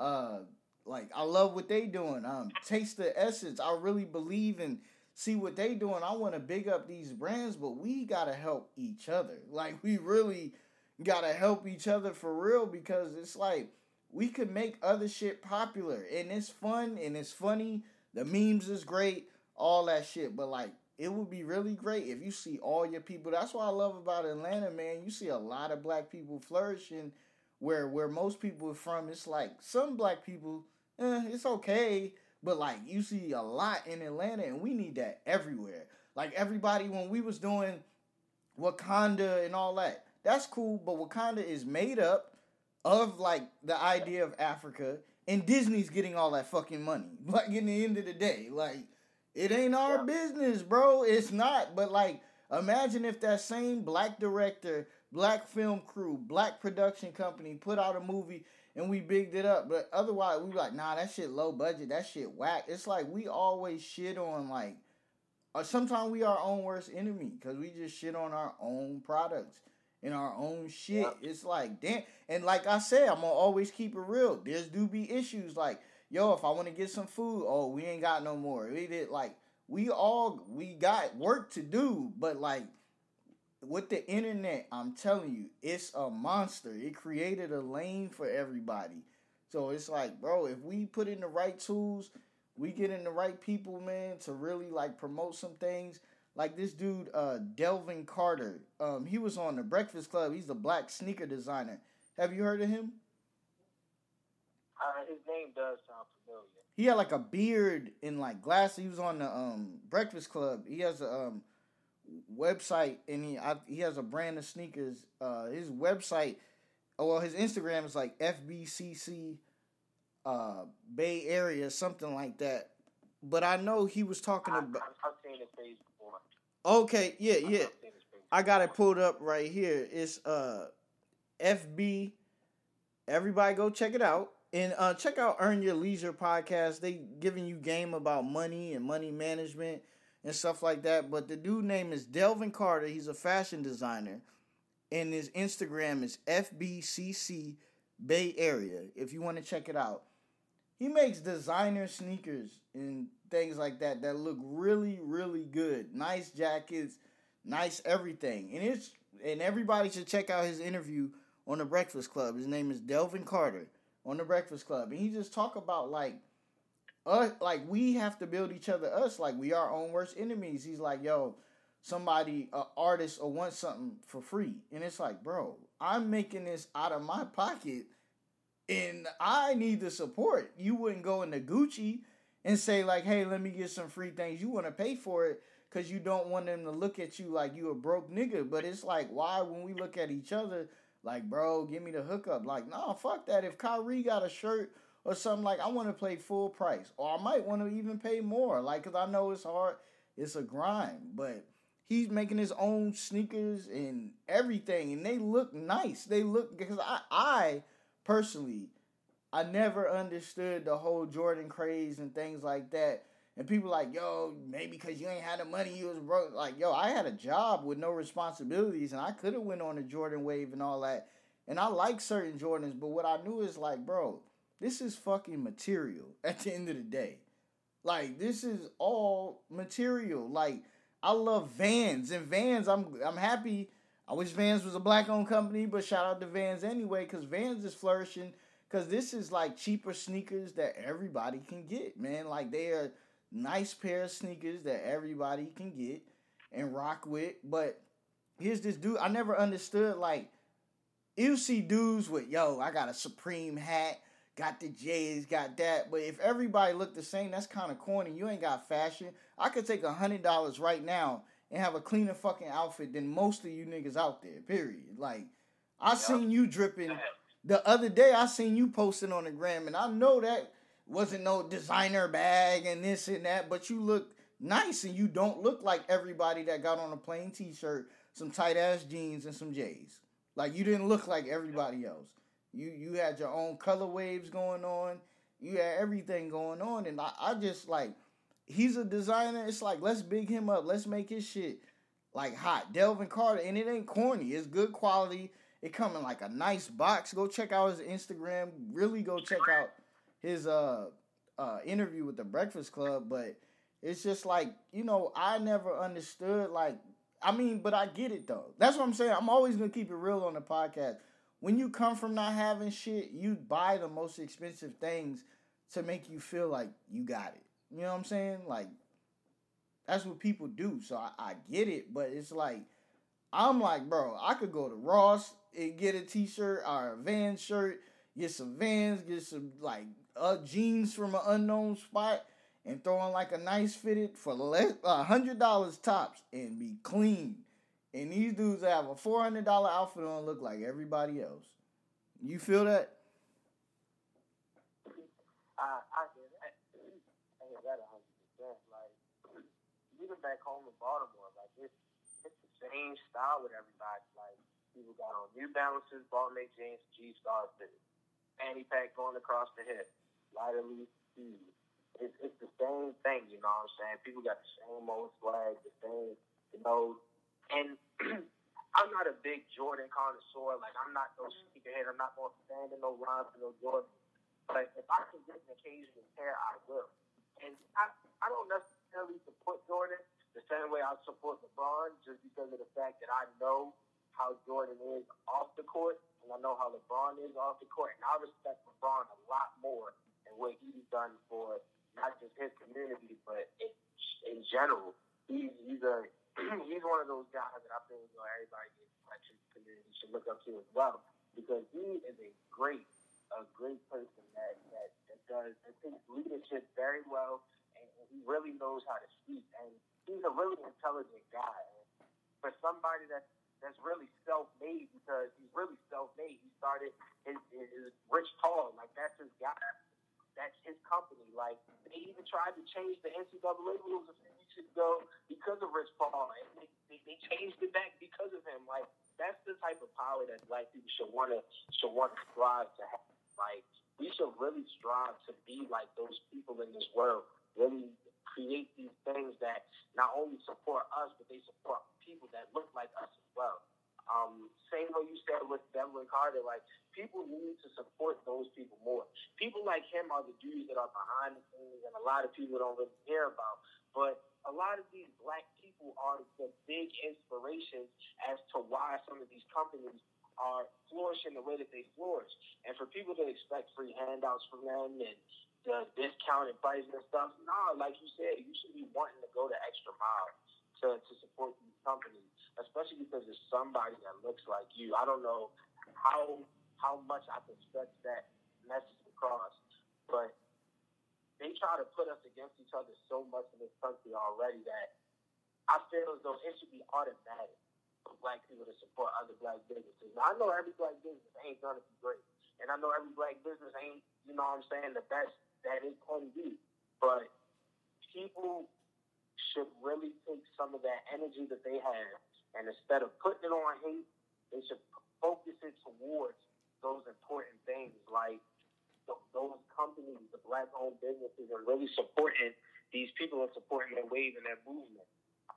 Like, I love what they doing. Taste the Essence. I really believe and see what they doing. I want to big up these brands, but we got to help each other. Like, we really got to help each other for real, because it's like, we could make other shit popular, and it's fun, and it's funny. The memes is great, all that shit, but, like, it would be really great if you see all your people. That's what I love about Atlanta, man. You see a lot of black people flourishing where most people are from. It's like some black people, it's okay. But, like, you see a lot in Atlanta, and we need that everywhere. Like, everybody, when we was doing Wakanda and all that, that's cool. But Wakanda is made up of, like, the idea of Africa, and Disney's getting all that fucking money. Like, in the end of the day, like, it ain't our business, bro. It's not. But, like, imagine if that same black director, black film crew, black production company put out a movie and we bigged it up. But otherwise, we like, nah, that shit low budget. That shit whack. It's like we always shit on, like, or sometimes we our own worst enemy because we just shit on our own products and our own shit. Yep. It's like, damn. And like I said, I'm going to always keep it real. There's do be issues like, yo, if I want to get some food, oh, we ain't got no more. We did, like, we got work to do, but, like, with the internet, I'm telling you, it's a monster. It created a lane for everybody. So it's like, bro, if we put in the right tools, we get in the right people, man, to really, like, promote some things. Like this dude, Delvin Carter, he was on the Breakfast Club. He's a black sneaker designer. Have you heard of him? His name does sound familiar. He had like a beard and like glasses. He was on the Breakfast Club. He has a website, and he has a brand of sneakers. His website, his Instagram is like FBCC Bay Area, something like that. But I know he was talking about. I've seen his page before. Okay, yeah. I got it pulled up right here. It's FB. Everybody go check it out. And check out Earn Your Leisure podcast. They giving you game about money and money management and stuff like that. But the dude name is Delvin Carter. He's a fashion designer. And his Instagram is FBCC Bay Area, if you want to check it out. He makes designer sneakers and things like that look really, really good. Nice jackets, nice everything. And everybody should check out his interview on the Breakfast Club. His name is Delvin Carter on the Breakfast Club. And he just talk about, like, we have to build each other us. Like, we are our own worst enemies. He's like, yo, somebody, an artist, will want something for free. And it's like, bro, I'm making this out of my pocket, and I need the support. You wouldn't go into Gucci and say, like, hey, let me get some free things. You want to pay for it because you don't want them to look at you like you a broke nigga. But it's like, why, when we look at each other, like, bro, give me the hookup. Like, nah, fuck that. If Kyrie got a shirt or something, like, I want to pay full price. Or I might want to even pay more. Like, because I know it's hard. It's a grind. But he's making his own sneakers and everything. And they look nice. They look, because I personally, I never understood the whole Jordan craze and things like that. And people like, yo, maybe because you ain't had the money, you was broke. Like, yo, I had a job with no responsibilities, and I could have went on the Jordan wave and all that. And I like certain Jordans, but what I knew is, like, bro, this is fucking material at the end of the day. Like, this is all material. Like, I love Vans. And Vans, I'm happy. I wish Vans was a black-owned company, but shout out to Vans anyway, because Vans is flourishing. Because this is, like, cheaper sneakers that everybody can get, man. Like, they are nice pair of sneakers that everybody can get and rock with. But here's this dude. I never understood, like, you see dudes with, yo, I got a Supreme hat, got the J's, got that. But if everybody looked the same, that's kind of corny. You ain't got fashion. I could take $100 right now and have a cleaner fucking outfit than most of you niggas out there, period. Like, I seen you dripping. The other day, I seen you posting on the gram, and I know that wasn't no designer bag and this and that, but you look nice, and you don't look like everybody that got on a plain t-shirt, some tight-ass jeans, and some J's. Like, you didn't look like everybody else. You had your own color waves going on. You had everything going on, and I just, like, he's a designer. It's like, let's big him up. Let's make his shit, like, hot. Delvin Carter, and it ain't corny. It's good quality. It come in, like, a nice box. Go check out his Instagram. Really go check out his interview with the Breakfast Club. But it's just, like, you know, I never understood, like, I mean, but I get it, though. That's what I'm saying. I'm always going to keep it real on the podcast. When you come from not having shit, you buy the most expensive things to make you feel like you got it. You know what I'm saying? Like, that's what people do. So I get it, but it's like, I'm like, bro, I could go to Ross and get a t-shirt or a Vans shirt, get some Vans, get some, like, jeans from an unknown spot, and throw on, like, a nice fitted for $100 tops and be clean. And these dudes have a $400 outfit on look like everybody else. You feel that? I hear that. I hear that 100%. Like, even back home in Baltimore, like, it's the same style with everybody. Like, people got on New Balances, Baltimore jeans, G-Star fitted. Fanny pack going across the hip. Lighter loose shoes. It's the same thing, you know what I'm saying? People got the same old swag, the same, you know. And I'm not a big Jordan connoisseur. Like, I'm not no sneakerhead. I'm not going to stand in no line for no Jordan. But if I can get an occasional pair, I will. And I don't necessarily support Jordan the same way I support LeBron, just because of the fact that I know how Jordan is off the court, and I know how LeBron is off the court. And I respect LeBron a lot more and what he's done for not just his community, but in general. He's one of those guys that I feel as though everybody in the community should look up to as well, because he is a great person that takes leadership very well, and he really knows how to speak, and he's a really intelligent guy. And for somebody that's really self-made, because he's really self-made, he started his Rich Paul, like, that's his guy. That's his company. Like, they even tried to change the NCAA rules a few weeks ago because of Rich Paul, and they changed it back because of him. Like, that's the type of power that Black people should want to strive to have. Like, we should really strive to be like those people in this world. Really create these things that not only support us, but they support people that look like us as well. Same way you said with Devin Carter, like, people need to support those people more. People like him are the dudes that are behind the scenes, and a lot of people don't really care about. But a lot of these Black people are the big inspirations as to why some of these companies are flourishing the way that they flourish. And for people to expect free handouts from them and the discounted prices and stuff, nah, like you said, you should be wanting to go the extra mile to support these companies, especially because it's somebody that looks like you. I don't know how much I can stretch that message across, but they try to put us against each other so much in this country already that I feel as though it should be automatic for Black people to support other Black businesses. Now, I know every Black business ain't gonna be great, and I know every Black business ain't, you know what I'm saying, the best that it can be, but people should really take some of that energy that they have, and instead of putting it on hate, they should focus it towards those important things, like those companies, the Black-owned businesses, and really supporting these people and supporting their wave and their movement.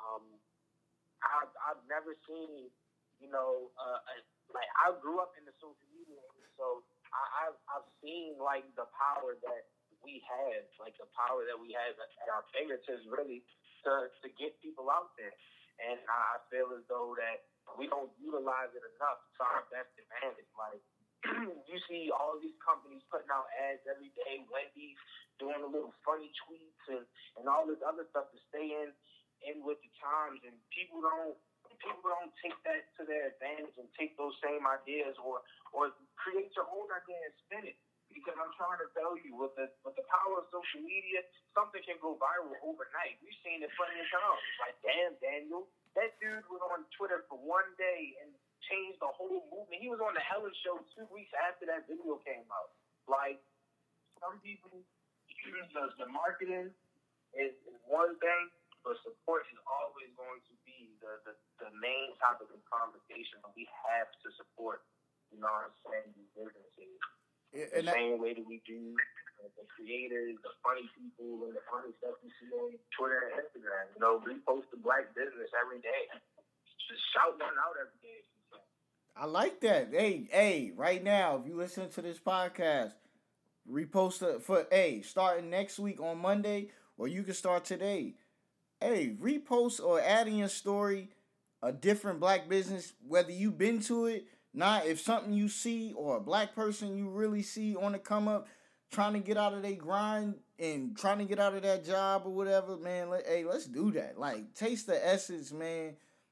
I've never seen, you know, like, I grew up in the social media age, so I've seen, like, the power that we have, like, the power that we have at our fingertips, really, to get people out there. And I feel as though that we don't utilize it enough to our best advantage. Like, you see all these companies putting out ads every day, Wendy's doing saying, the little funny tweets and all this other stuff to stay in with the times, and people don't take that to their advantage and take those same ideas or create your own idea and spin it. Because I'm trying to tell you, with the power of social media, something can go viral overnight. We've seen it plenty of times. Like, damn, Daniel, that dude was on Twitter for one day and changed the whole movement. He was on the Ellen Show 2 weeks after that video came out. Like, some people use the marketing is one thing, but support is always going to be the main topic of conversation. We have to support, you know what I'm saying, these businesses. The same way that we do the creators, the funny people, and the funny stuff you see on Twitter and Instagram. You know, repost the black business every day. Just shout one out every day. I like that. Hey, right now, if you listen to this podcast, repost it starting next week on Monday, or you can start today. Hey, repost or add in your story a different black business, whether you've been to it. Not if something you see or a black person you really see on the come up, trying to get out of their grind and trying to get out of that job or whatever, man. Let's do that. Like, Taste the Essence, man.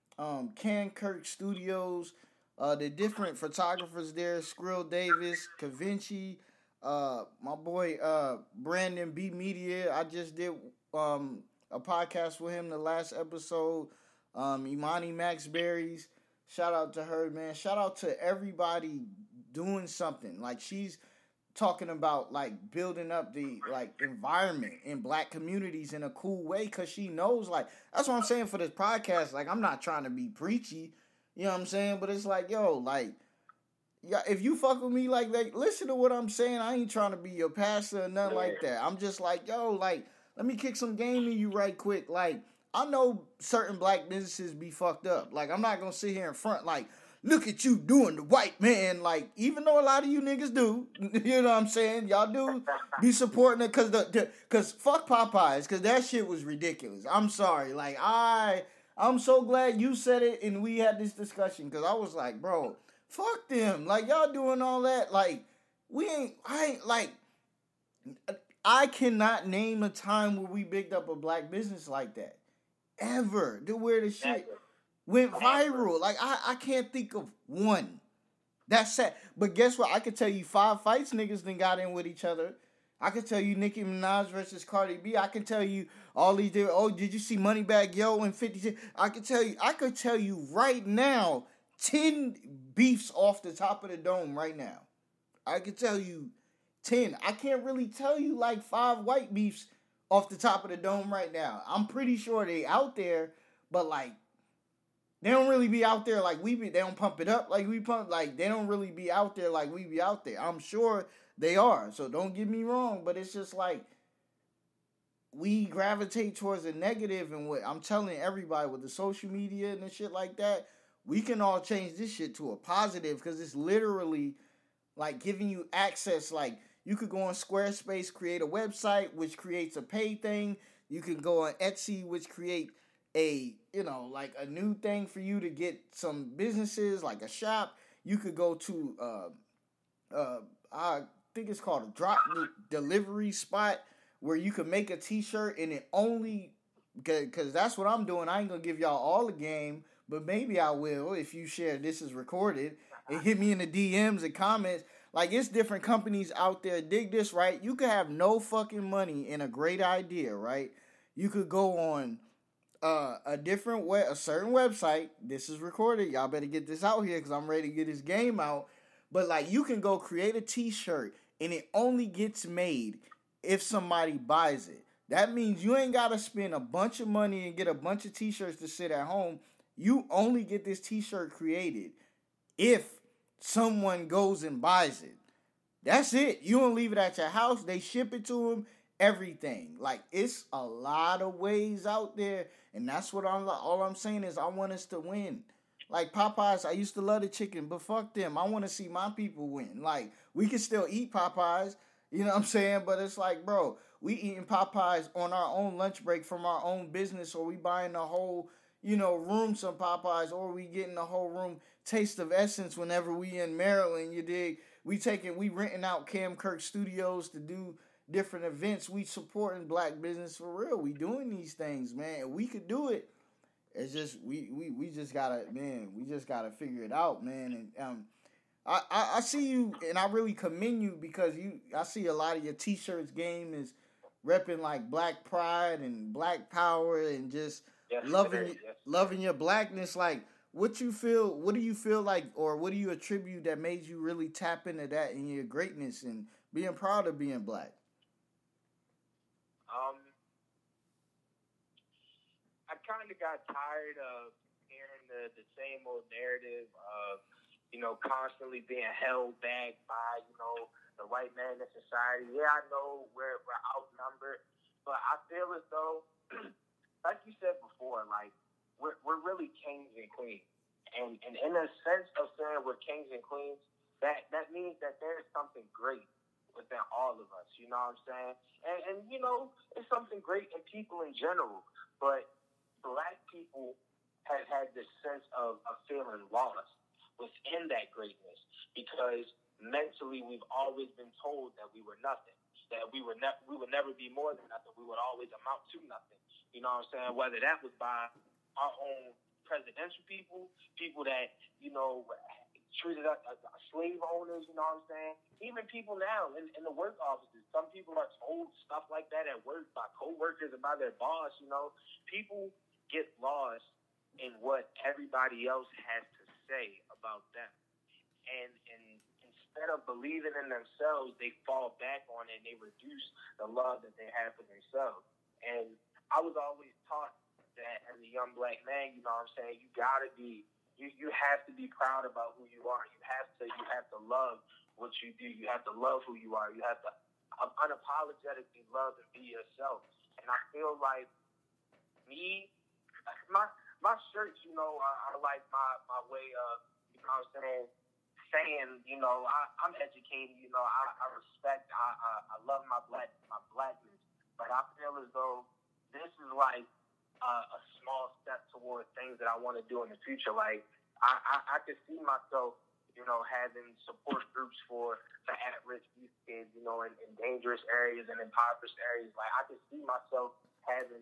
Can Kirk Studios, the different photographers there, Skrill Davis, Kavinci, my boy Brandon B Media. I just did a podcast with him the last episode. Imani Max Berries. Shout out to her, man. Shout out to everybody doing something. Like, she's talking about, like, building up the, like, environment in black communities in a cool way, because she knows, like, that's what I'm saying for this podcast. Like, I'm not trying to be preachy, you know what I'm saying? But it's like, yo, like, yeah, if you fuck with me, like, listen to what I'm saying. I ain't trying to be your pastor or nothing like that. I'm just like, yo, like, let me kick some game in you right quick. Like, I know certain black businesses be fucked up. Like, I'm not going to sit here in front like, look at you doing the white man. Like, even though a lot of you niggas do, you know what I'm saying? Y'all do be supporting it because fuck Popeyes, because that shit was ridiculous. I'm sorry. Like, I'm so glad you said it and we had this discussion, because I was like, bro, fuck them. Like, y'all doing all that. Like, I cannot name a time where we bigged up a black business like that. Ever. To where the shit went viral. Like, I can't think of one. That's sad. But guess what? I could tell you 5 fights niggas then got in with each other. I could tell you Nicki Minaj versus Cardi B. I can tell you all these different, did you see Moneybagg Yo and 50 Cent? I could tell you right now 10 beefs off the top of the dome right now. I could tell you 10. I can't really tell you like 5 white beefs off the top of the dome right now. I'm pretty sure they out there, but like, they don't really be out there like we be. They don't pump it up like we pump. Like, they don't really be out there like we be out there. I'm sure they are. So don't get me wrong, but it's just like, we gravitate towards the negative, and what I'm telling everybody with the social media and the shit like that, we can all change this shit to a positive, because it's literally like giving you access. Like, you could go on Squarespace, create a website, which creates a pay thing. You can go on Etsy, which create a, like a new thing for you to get some businesses, like a shop. You could go to, I think it's called a drop delivery spot, where you can make a t-shirt, and it only, because that's what I'm doing. I ain't going to give y'all all the game, but maybe I will if you share this is recorded, and hit me in the DMs and comments. Like, it's different companies out there. Dig this, right? You could have no fucking money and a great idea, right? You could go on a certain website. This is recorded. Y'all better get this out here, because I'm ready to get this game out. But, like, you can go create a t-shirt, and it only gets made if somebody buys it. That means you ain't got to spend a bunch of money and get a bunch of t-shirts to sit at home. You only get this t-shirt created if someone goes and buys it. That's it. You don't leave it at your house. They ship it to them. Everything. Like, it's a lot of ways out there, and that's what all I'm saying is I want us to win. Like, Popeyes, I used to love the chicken, but fuck them. I want to see my people win. Like, we can still eat Popeyes, you know what I'm saying? But it's like, bro, we eating Popeyes on our own lunch break from our own business, or we buying the whole, room some Popeyes, or we getting the whole room Taste of Essence whenever we in Maryland, you dig? We renting out Cam Kirk Studios to do different events. We supporting black business for real. We doing these things, man. And we could do it. It's just we just gotta, man. We just gotta figure it out, man. And I see you, and I really commend you because I see a lot of your t-shirts game is repping like Black Pride and Black Power and just loving your blackness. Like, what do you feel like, or what do you attribute that made you really tap into that in your greatness and being proud of being black? I kind of got tired of hearing the same old narrative of, constantly being held back by, the white man in society. Yeah, I know we're outnumbered, but I feel as though, like you said before, like we're really kings and queens, and in a sense of saying we're kings and queens, that means that there's something great within all of us. You know what I'm saying? And it's something great in people in general, but black people have had this sense of feeling lost within that greatness because mentally we've always been told that we were nothing, that we would never be more than nothing. We would always amount to nothing. You know what I'm saying? Whether that was by our own presidential people that, treated us as slave owners, you know what I'm saying? Even people now in the work offices, some people are told stuff like that at work by coworkers and by their boss, People get lost in what everybody else has to say about them. And instead of believing in themselves, they fall back on it and they reduce the love that they have for themselves. And I was always taught that as a young black man, you know what I'm saying, you have to be proud about who you are. You have to love what you do. You have to love who you are. You have to unapologetically love and be yourself. And I feel like my shirts, I like my way of, you know what I'm saying, I'm educated, I respect, I love my blackness, but I feel as though this is like a small step toward things that I want to do in the future. Like, I could see myself, having support groups for at-risk youth kids, in dangerous areas and impoverished areas. Like, I could see myself having,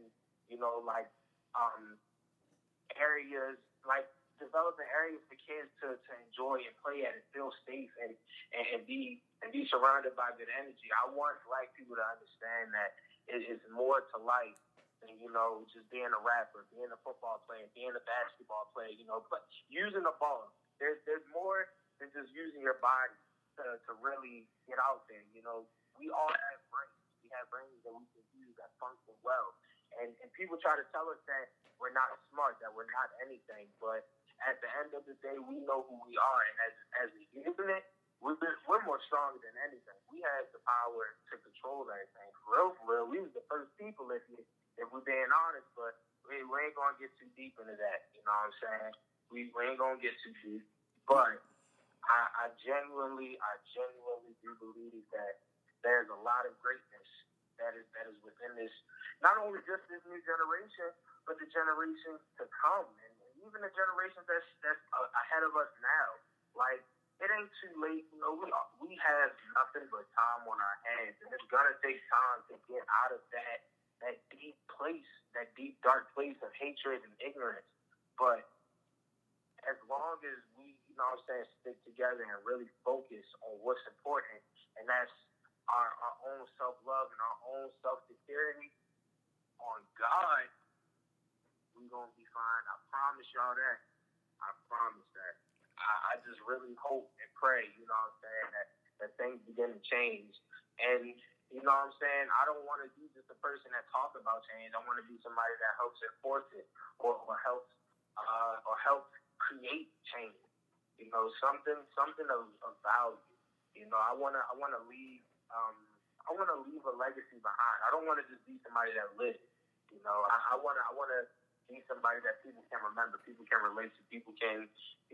areas, like developing areas for kids to enjoy and play at and feel safe and be surrounded by good energy. I want black people to understand that it is more to life than, just being a rapper, being a football player, being a basketball player, but using the ball. There's more than just using your body to really get out there. We all have brains. We have brains that we can use that function well. And people try to tell us that we're not smart, that we're not anything. But at the end of the day, we know who we are. And as a unit, we're more stronger than anything. We have the power to control anything. For real, we was the first people, if we're being honest. But we ain't going to get too deep into that. You know what I'm saying? We ain't going to get too deep. But I genuinely do believe that there's a lot of greatness that is within this, not only just this new generation, but the generations to come, and even the generations that's ahead of us now. Like, it ain't too late. We have nothing but time on our hands, and it's gonna take time to get out of that deep place, that deep dark place of hatred and ignorance. But as long as we, stick together and really focus on what's important, and that's our own self-love and our own self-security on God, we're going to be fine. I promise y'all that. I promise that. I just really hope and pray, that things begin to change. And, I don't want to be just a person that talks about change. I want to be somebody that helps enforce it or helps create change. Something of value. I want to leave a legacy behind. I don't want to just be somebody that lives. I want to be somebody that people can remember, people can relate to, people can,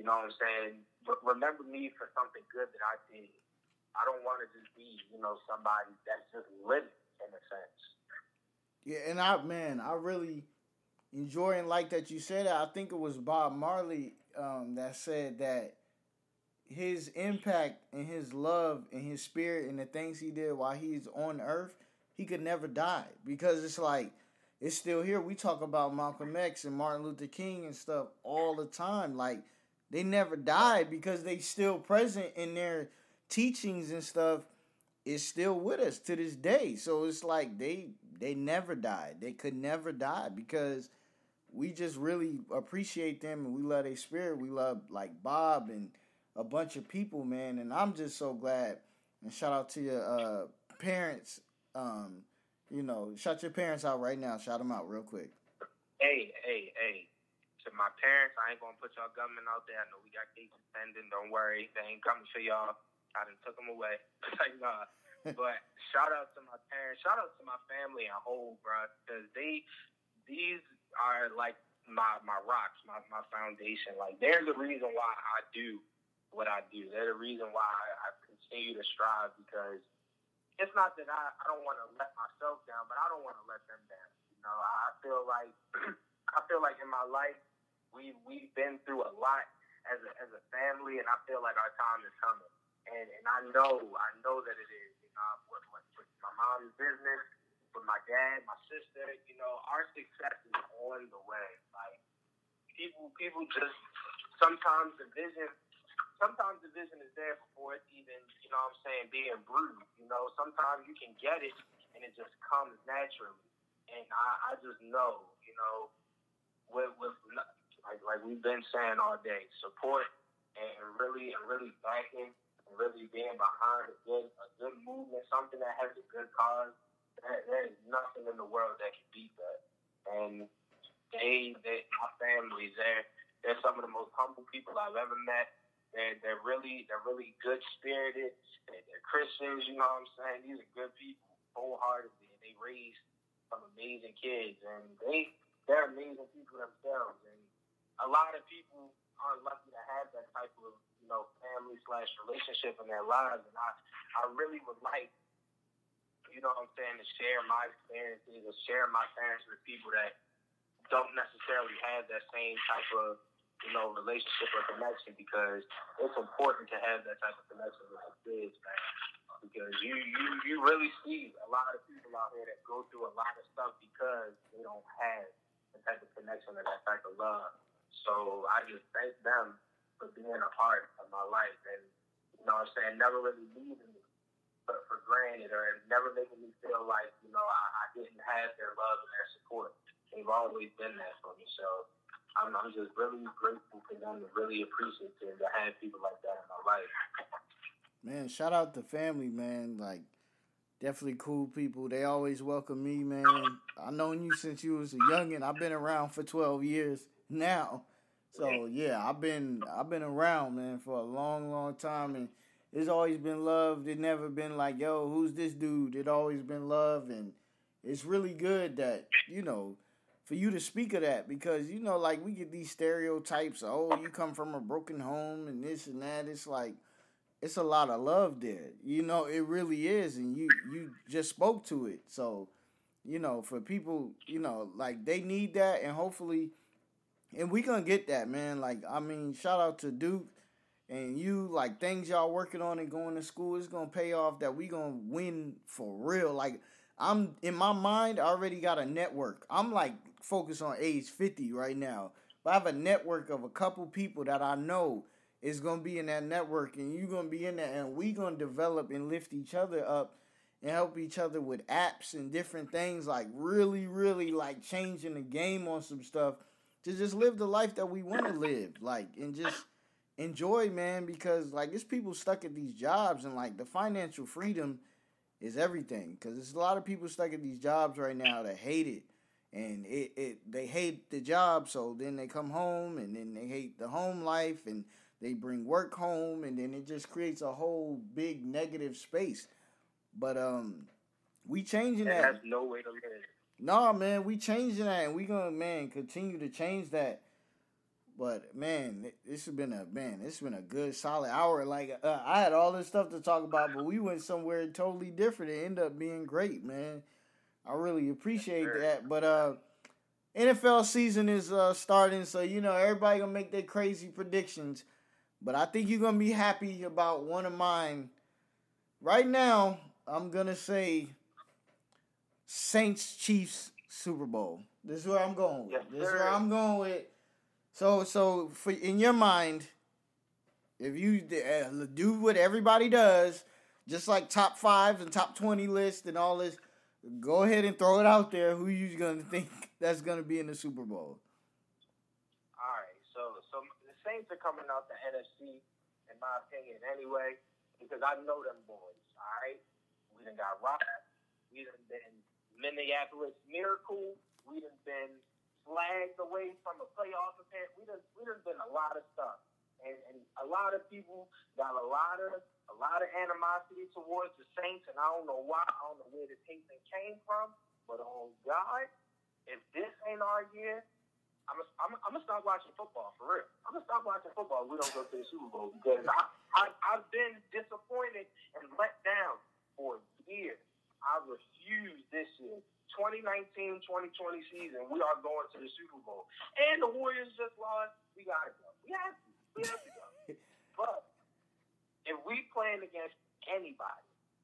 remember me for something good that I did. I don't want to just be, somebody that's just living in a sense. Yeah, and I really enjoy and like that you said that. I think it was Bob Marley that said that his impact and his love and his spirit and the things he did while he's on earth, he could never die because it's like it's still here. We talk about Malcolm X and Martin Luther King and stuff all the time. Like they never died because they still present in their teachings and stuff is still with us to this day. So it's like they never died. They could never die because we just really appreciate them and we love their spirit. We love like Bob and a bunch of people, man. And I'm just so glad. And shout out to your parents. Shout your parents out right now. Shout them out real quick. Hey. To my parents, I ain't gonna put y'all government out there. I know we got cases pending. Don't worry, they ain't coming for y'all. I done took them away. Nah. But shout out to my parents. Shout out to my family in whole, bro. Because these are like my rocks, my foundation. Like they're the reason why I do what I do. They're the reason why I continue to strive because it's not that I don't want to let myself down, but I don't want to let them down. You know, I feel like in my life we've been through a lot as a family, and I feel like our time is coming. And I know that it is. You know, with my mom's business, with my dad, my sister, you know, our success is on the way. Like people just sometimes the vision is there before it's even, you know what I'm saying, being brewed. You know, sometimes you can get it and it just comes naturally. And I just know, you know, with like we've been saying all day, support and really backing and really being behind a good movement, something that has a good cause. There is nothing in the world that can beat that. And my family, they're some of the most humble people I've ever met. They're really good spirited. They're Christians, you know what I'm saying? These are good people, wholeheartedly, and they raised some amazing kids, and they're amazing people themselves. And a lot of people aren't lucky to have that type of, you know, family/relationship in their lives. And I really would like, you know what I'm saying, to share my experiences, to share my parents with people that don't necessarily have that same type of, you know, relationship or connection, because it's important to have that type of connection with the kids, man. Because you really see a lot of people out here that go through a lot of stuff because they don't have the type of connection or that type of love. So I just thank them for being a part of my life and, you know what I'm saying, never really leaving me for granted or never making me feel like, you know, I didn't have their love and their support. They've always been there for me. So I'm just really grateful for them and really appreciative to have people like that in my life. Man, shout out to family, man. Like, definitely cool people. They always welcome me, man. I've known you since you was a youngin'. I've been around for 12 years now. So, yeah, I've been around, man, for a long, long time. And it's always been love. It's never been like, yo, who's this dude? It always been love. And it's really good that, you know, for you to speak of that, because, you know, like, we get these stereotypes, oh, you come from a broken home and this and that. It's like, it's a lot of love there. You know, it really is, and you just spoke to it. So, you know, for people, you know, like, they need that, and hopefully, and we gonna get that, man. Like, I mean, shout out to Duke and you, like, things y'all working on and going to school, it's gonna pay off, that we gonna win for real. Like, I'm, in my mind, I already got a network. I'm, like, focused on age 50 right now. But I have a network of a couple people that I know is going to be in that network, and you're going to be in there, and we going to develop and lift each other up and help each other with apps and different things, like really, really, like, changing the game on some stuff to just live the life that we want to live, like, and just enjoy, man, because, like, it's people stuck at these jobs, and, like, the financial freedom is everything, because there's a lot of people stuck at these jobs right now that hate it, and they hate the job, so then they come home, and then they hate the home life, and they bring work home, and then it just creates a whole big negative space. But we changing that. That's no way to live. No, man, we changing that, and we gonna, man, continue to change that. But, man, this has been a good solid hour. Like, I had all this stuff to talk about, but we went somewhere totally different. It ended up being great, man. I really appreciate that. But NFL season is starting, so, you know, everybody gonna make their crazy predictions. But I think you're gonna be happy about one of mine. Right now, I'm gonna say Saints Chiefs Super Bowl. This is where I'm going with. Yes, This is sir. where I'm going with. So for in your mind, if you do what everybody does, just like top 5 and top 20 list and all this, go ahead and throw it out there. Who you gonna think that's gonna be in the Super Bowl? All right, so the Saints are coming out the NFC, in my opinion, anyway, because I know them boys. All right, we done got rocked. We done been Minneapolis Miracle. We done been flagged away from a playoff appearance. We done been a lot of stuff, and a lot of people got a lot of animosity towards the Saints, and I don't know why. I don't know where this hatred came from, but oh God, if this ain't our year, I'm gonna stop watching football for real. I'm gonna stop watching football if we don't go to the Super Bowl because I've been disappointed and let down for years. I refuse this year. 2019-2020 season, we are going to the Super Bowl. And the Warriors just lost. We got to go. We have to go. But if we playing against anybody,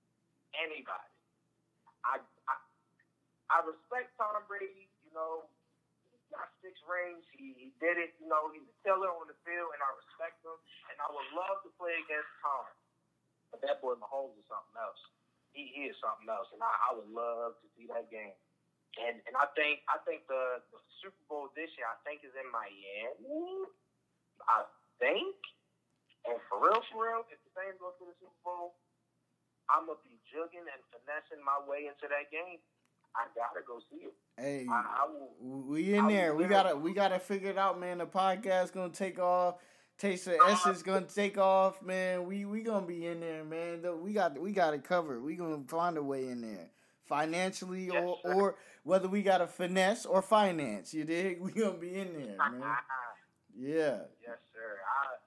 I respect Tom Brady. You know, he got 6 rings. He did it. You know, he's a killer on the field, and I respect him. And I would love to play against Tom. But that boy Mahomes is something else. He is something else, and I would love to see that game. And I think the Super Bowl this year, I think, is in Miami. I think. And for real, if the Saints go to the Super Bowl, I'm gonna be jugging and finessing my way into that game. I gotta go see it. Hey, we in there. We gotta figure it out, man. The podcast gonna take off. Taste of Essence gonna take off, man. We gonna be in there, man. We got it covered. We gonna find a way in there, financially or whether we got to finesse or finance. You dig? We gonna be in there, man. Yeah. Yes, sir.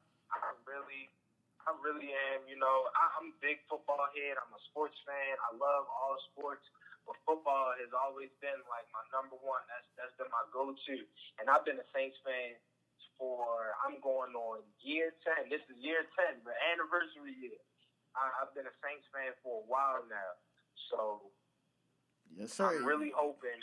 I really am. You know, I'm a big football head. I'm a sports fan. I love all sports, but football has always been like my number one. That's been my go-to, and I've been a Saints fan. I'm going on year 10. This is year 10, the anniversary year. I've been a Saints fan for a while now. So, yes, sir. I'm really hoping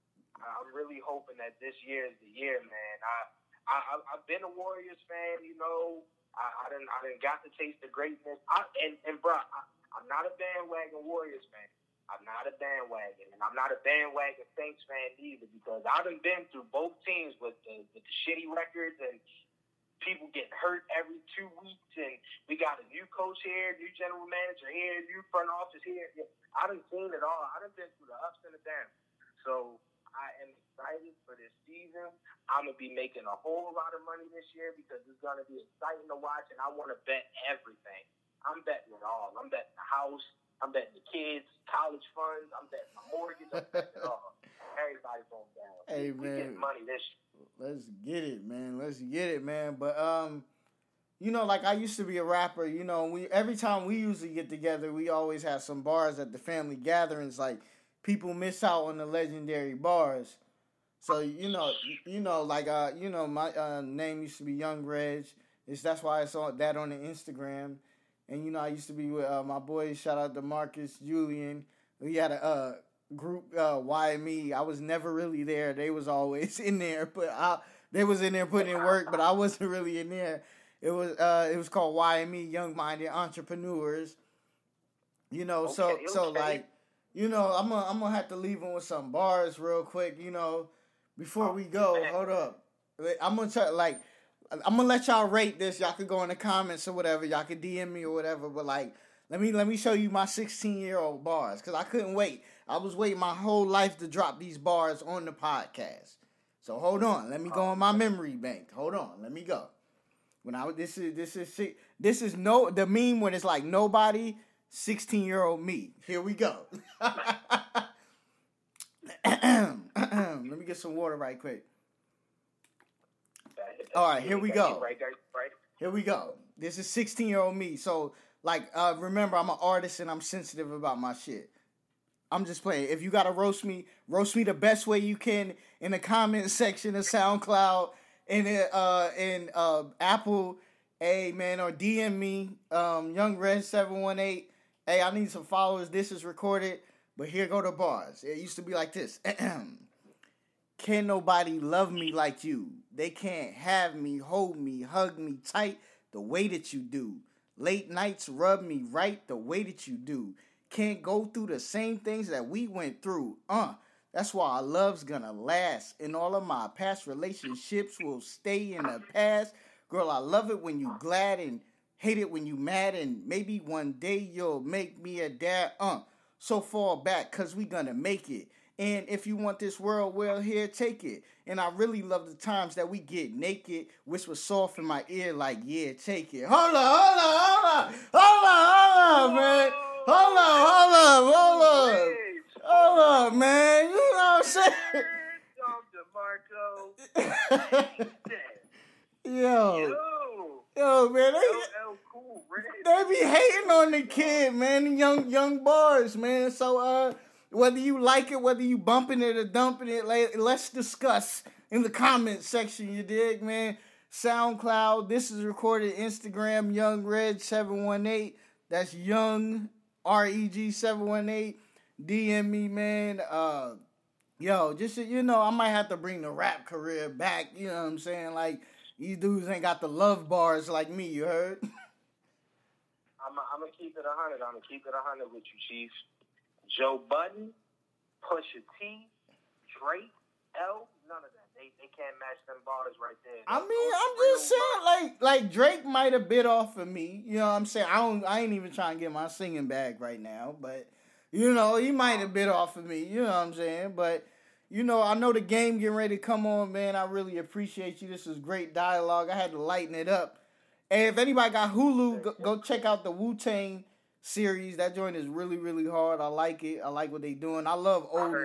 that this year is the year, man. I've been a Warriors fan, you know. I done got to taste the greatness. Bro, I'm not a bandwagon Warriors fan. I'm not a bandwagon, and I'm not a bandwagon Saints fan either because I done been through both teams with the shitty records and people getting hurt every 2 weeks, and we got a new coach here, new general manager here, new front office here. I done seen it all. I done been through the ups and the downs. So I am excited for this season. I'm going to be making a whole lot of money this year because it's going to be exciting to watch, and I want to bet everything. I'm betting it all. I'm betting the house. I'm betting the kids, college funds. I'm betting my mortgage. I'm betting it all. Everybody's going down. Hey, we man. getting money this year. Let's get it, man. But, you know, like I used to be a rapper, you know, every time we usually get together, we always have some bars at the family gatherings. Like, people miss out on the legendary bars. So, you know, like, my name used to be Young Reg. That's why I saw that on the Instagram. And, you know, I used to be with my boys. Shout out to Marcus, Julian. We had a group, YME. I was never really there. They was always in there. But they was in there putting in work, but I wasn't really in there. It was called YME, Young Minded Entrepreneurs. You know, okay. Like, you know, I'm gonna have to leave them with some bars real quick, you know, before we go. Hold up. I'm gonna let y'all rate this. Y'all could go in the comments or whatever. Y'all could DM me or whatever. But like, let me show you my 16-year-old bars because I couldn't wait. I was waiting my whole life to drop these bars on the podcast. So hold on. Let me go in my memory bank. Hold on. Let me go. This is the meme when it's like nobody, 16-year-old me. Here we go. Let me get some water right quick. All right, here we go. Here we go. This is 16-year-old me. So, like, remember, I'm an artist and I'm sensitive about my shit. I'm just playing. If you gotta roast me the best way you can in the comment section of SoundCloud and Apple Hey man, or DM me, Young Red 718. Hey, I need some followers. This is recorded, but here go the bars. It used to be like this. Can't nobody love me like you. They can't have me, hold me, hug me tight the way that you do. Late nights rub me right the way that you do. Can't go through the same things that we went through. That's why our love's gonna last. And all of my past relationships will stay in the past. Girl, I love it when you glad and hate it when you mad. And maybe one day you'll make me a dad. So fall back, cause we gonna make it. And if you want this world, well, here, take it. And I really love the times that we get naked, whisper soft in my ear like, yeah, take it. Hold on, man. Hold on, man. You know what I'm saying? Yo, man. They be hating on the kid, man. Young boys, man. So, whether you like it, whether you bumping it or dumping it, let's discuss in the comment section, you dig, man? SoundCloud, this is recorded. Instagram, Young Red 718. That's Young REG 718. DM me, man. Yo, just, I might have to bring the rap career back, you know what I'm saying? Like, these dudes ain't got the love bars like me, you heard? I'm going to keep it 100. I'm going to keep it 100 with you, Chief. Joe Budden, Pusha T, Drake, L, none of that. They can't match them bars right there. I mean, I'm just saying, like Drake might have bit off of me. You know what I'm saying? I ain't even trying to get my singing bag right now, but he might have bit off of me. You know what I'm saying? But I know the game getting ready to come on, man. I really appreciate you. This was great dialogue. I had to lighten it up. And if anybody got Hulu, go check out the Wu-Tang series. That joint is really, really hard. I like it. I like what they doing. I love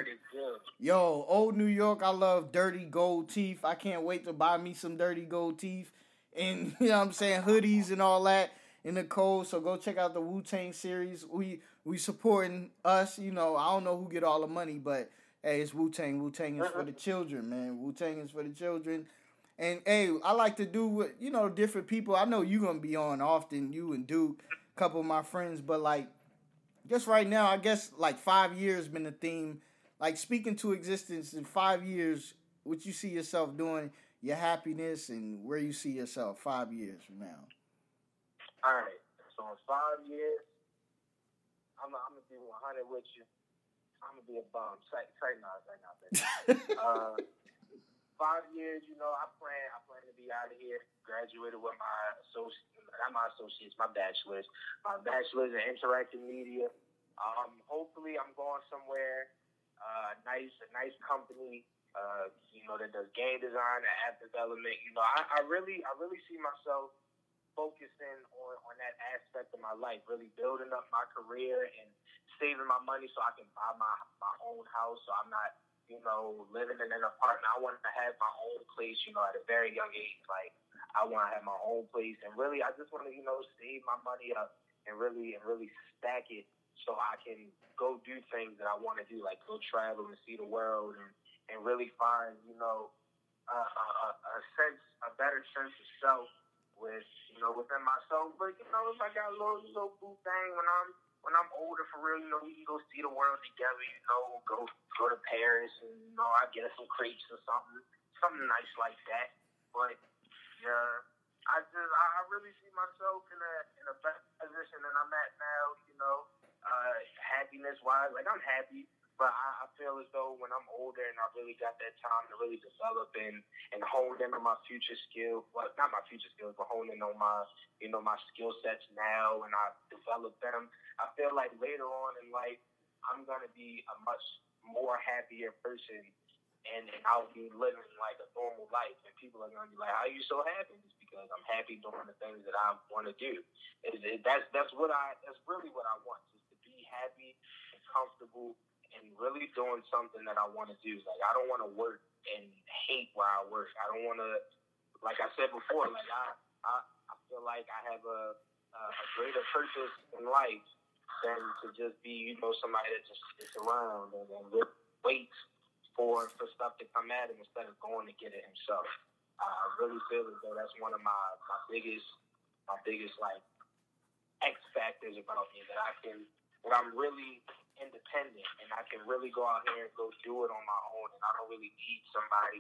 old New York. I love dirty gold teeth. I can't wait to buy me some dirty gold teeth and you know what I'm saying, hoodies and all that in the cold. So go check out the Wu-Tang series. We supporting us. I don't know who get all the money, but hey, it's Wu-Tang. Wu-Tang is for the children, man. Wu-Tang is for the children. And hey, I like to do with different people. I know you gonna be on often. You and Duke. Couple of my friends, but like just right now, I guess like 5 years been the theme. Like speaking to existence in 5 years, what you see yourself doing, your happiness, and where you see yourself 5 years from now. All right, so in 5 years, I'm gonna be 100 with you. I'm gonna be a bum. Say no, baby. 5 years, I plan to be out of here. Graduated with my bachelor's. My bachelor's in interactive media. Hopefully, I'm going somewhere. A nice company. That does game design and app development. I really see myself focusing on that aspect of my life. Really building up my career and saving my money so I can buy my own house. So I'm not living in an apartment. I want to have my own place, at a very young age. Like, I want to have my own place. And really, I just want to, save my money up and really stack it so I can go do things that I want to do, like go travel and see the world and really find, a better sense of self within myself. But, if I got a little boo thing when I'm older, for real, we can go see the world together, go to Paris and, I get some crepes or something nice like that. But, yeah, I really see myself in a better position than I'm at now, happiness-wise. Like, I'm happy, but I feel as though when I'm older and I really got that time to really develop and hone in on my future skill, well, not my future skills, but hone in on my, my skill sets now, and I develop them. I feel like later on in life, I'm going to be a much more happier person, and I'll be living like a normal life, and people are going to be like, how are you so happy? It's because I'm happy doing the things that I want to do. That's really what I want, just to be happy and comfortable and really doing something that I want to do. Like, I don't want to work and hate where I work. I don't want to, like I said before, like I feel like I have a greater purpose in life than to just be, somebody that just sits around and waits for stuff to come at him instead of going to get it himself. I really feel as though that's one of my biggest my biggest like X factors about me that I'm really independent and I can really go out here and go do it on my own, and I don't really need somebody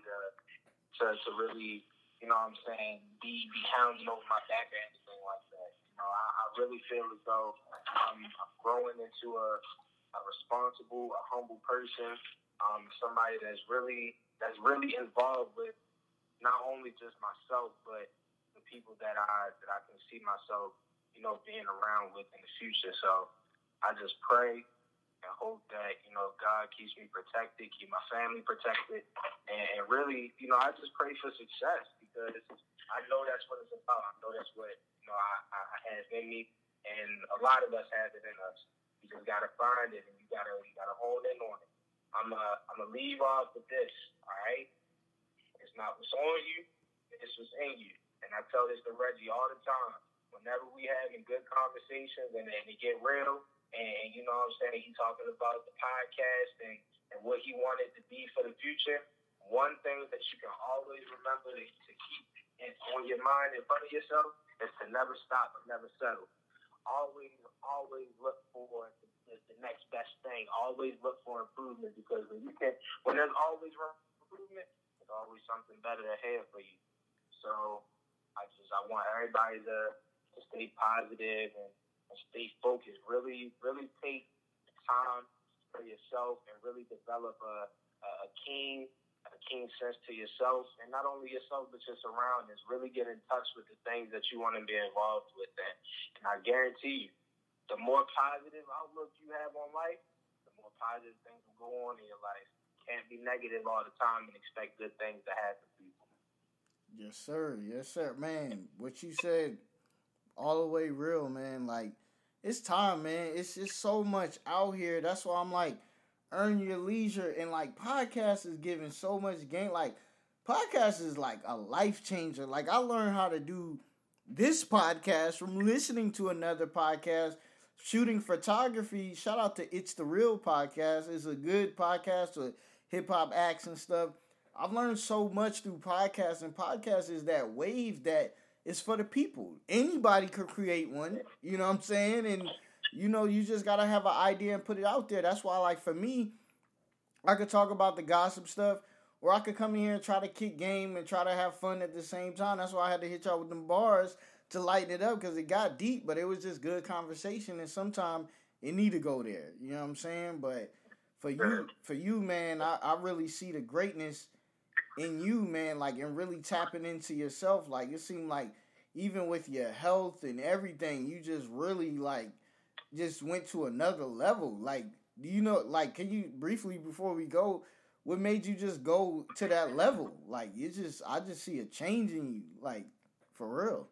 to really, you know what I'm saying, be hounding over my back or anything like that. You know, I really feel as though I'm growing into a responsible, a humble person, somebody that's really involved with not only just myself, but the people that I can see myself, you know, being around with in the future. So I just pray and hope that, you know, God keeps me protected, keep my family protected, and really, you know, I just pray for success because I know that's what it's about. I know that's what, you know, I have in me, and a lot of us have it in us. You just gotta find it, and you gotta hone in on it. I'm gonna leave off with this, all right? It's not what's on you, it's what's in you. And I tell this to Reggie all the time. Whenever we having good conversations and they get real, and you know what I'm saying, he talking about the podcast and what he wanted to be for the future. One thing that you can always remember to keep on your mind in front of yourself is to never stop but never settle. Always look for the next best thing. Always look for improvement, because when there's always improvement, there's always something better ahead for you. So I want everybody to stay positive and stay focused. Really take time for yourself and really develop a keen sense to yourself, and not only yourself but your surroundings. Really get in touch with the things that you want to be involved with. And I guarantee you, the more positive outlook you have on life, the more positive things will go on in your life. Can't be negative all the time and expect good things to happen to people. Yes, sir. Yes, sir. Man, what you said, all the way real, man. Like, it's time, man. It's just so much out here. That's why I'm like, earn your leisure. And like, podcast is giving so much gain. Like, podcast is like a life changer. Like, I learned how to do this podcast from listening to another podcast, shooting photography. Shout out to It's the Real Podcast. It's a good podcast with hip hop acts and stuff. I've learned so much through podcasts, and podcasts is that wave that is for the people. Anybody could create one, you know what I'm saying? And, you know, you just got to have an idea and put it out there. That's why, like, for me, I could talk about the gossip stuff, or I could come in here and try to kick game and try to have fun at the same time. That's why I had to hit y'all with them bars to lighten it up, because it got deep, but it was just good conversation, and sometimes it need to go there, you know what I'm saying? But for you, man, I really see the greatness in you, man, like, and really tapping into yourself. Like, it seemed like even with your health and everything, you just really, like, just went to another level. Like, do you know, like, can you briefly, before we go, what made you just go to that level? Like, I just see a change in you, like, for real.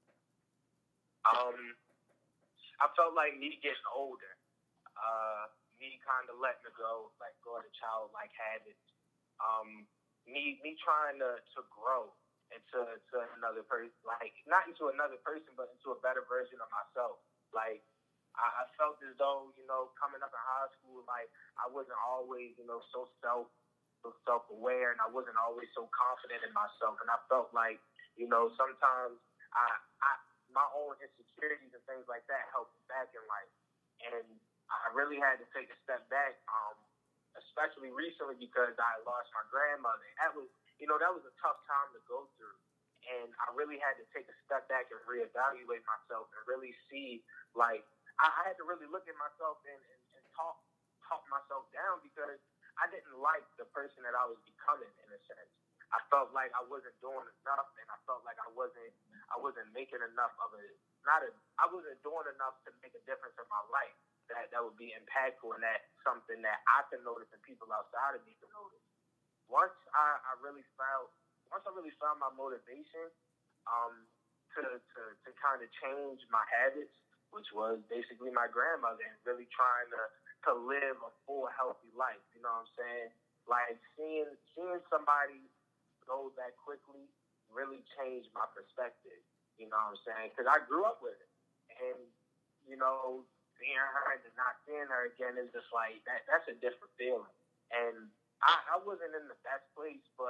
I felt like me getting older, me kind of letting go of the childlike habits, me trying to grow into another person, like, not into another person, but into a better version of myself. Like, I felt as though, you know, coming up in high school, like, I wasn't always, you know, so self-aware, and I wasn't always so confident in myself, and I felt like, you know, sometimes my own insecurities and things like that helped me back in life. And I really had to take a step back, especially recently, because I lost my grandmother. And that was a tough time to go through. And I really had to take a step back and reevaluate myself and really see, like, I had to really look at myself and talk myself down, because I didn't like the person that I was becoming, in a sense. I felt like I wasn't doing enough, and I felt like I wasn't making enough of it. I wasn't doing enough to make a difference in my life that would be impactful, and that's something that I can notice and people outside of me can notice. Once I really found my motivation to kind of change my habits, which was basically my grandmother, and really trying to live a full, healthy life. You know what I'm saying? Like, seeing somebody go that quickly really changed my perspective. You know what I'm saying? Because I grew up with it. And, you know, seeing her and then not seeing her again is just like, that's a different feeling. And I wasn't in the best place, but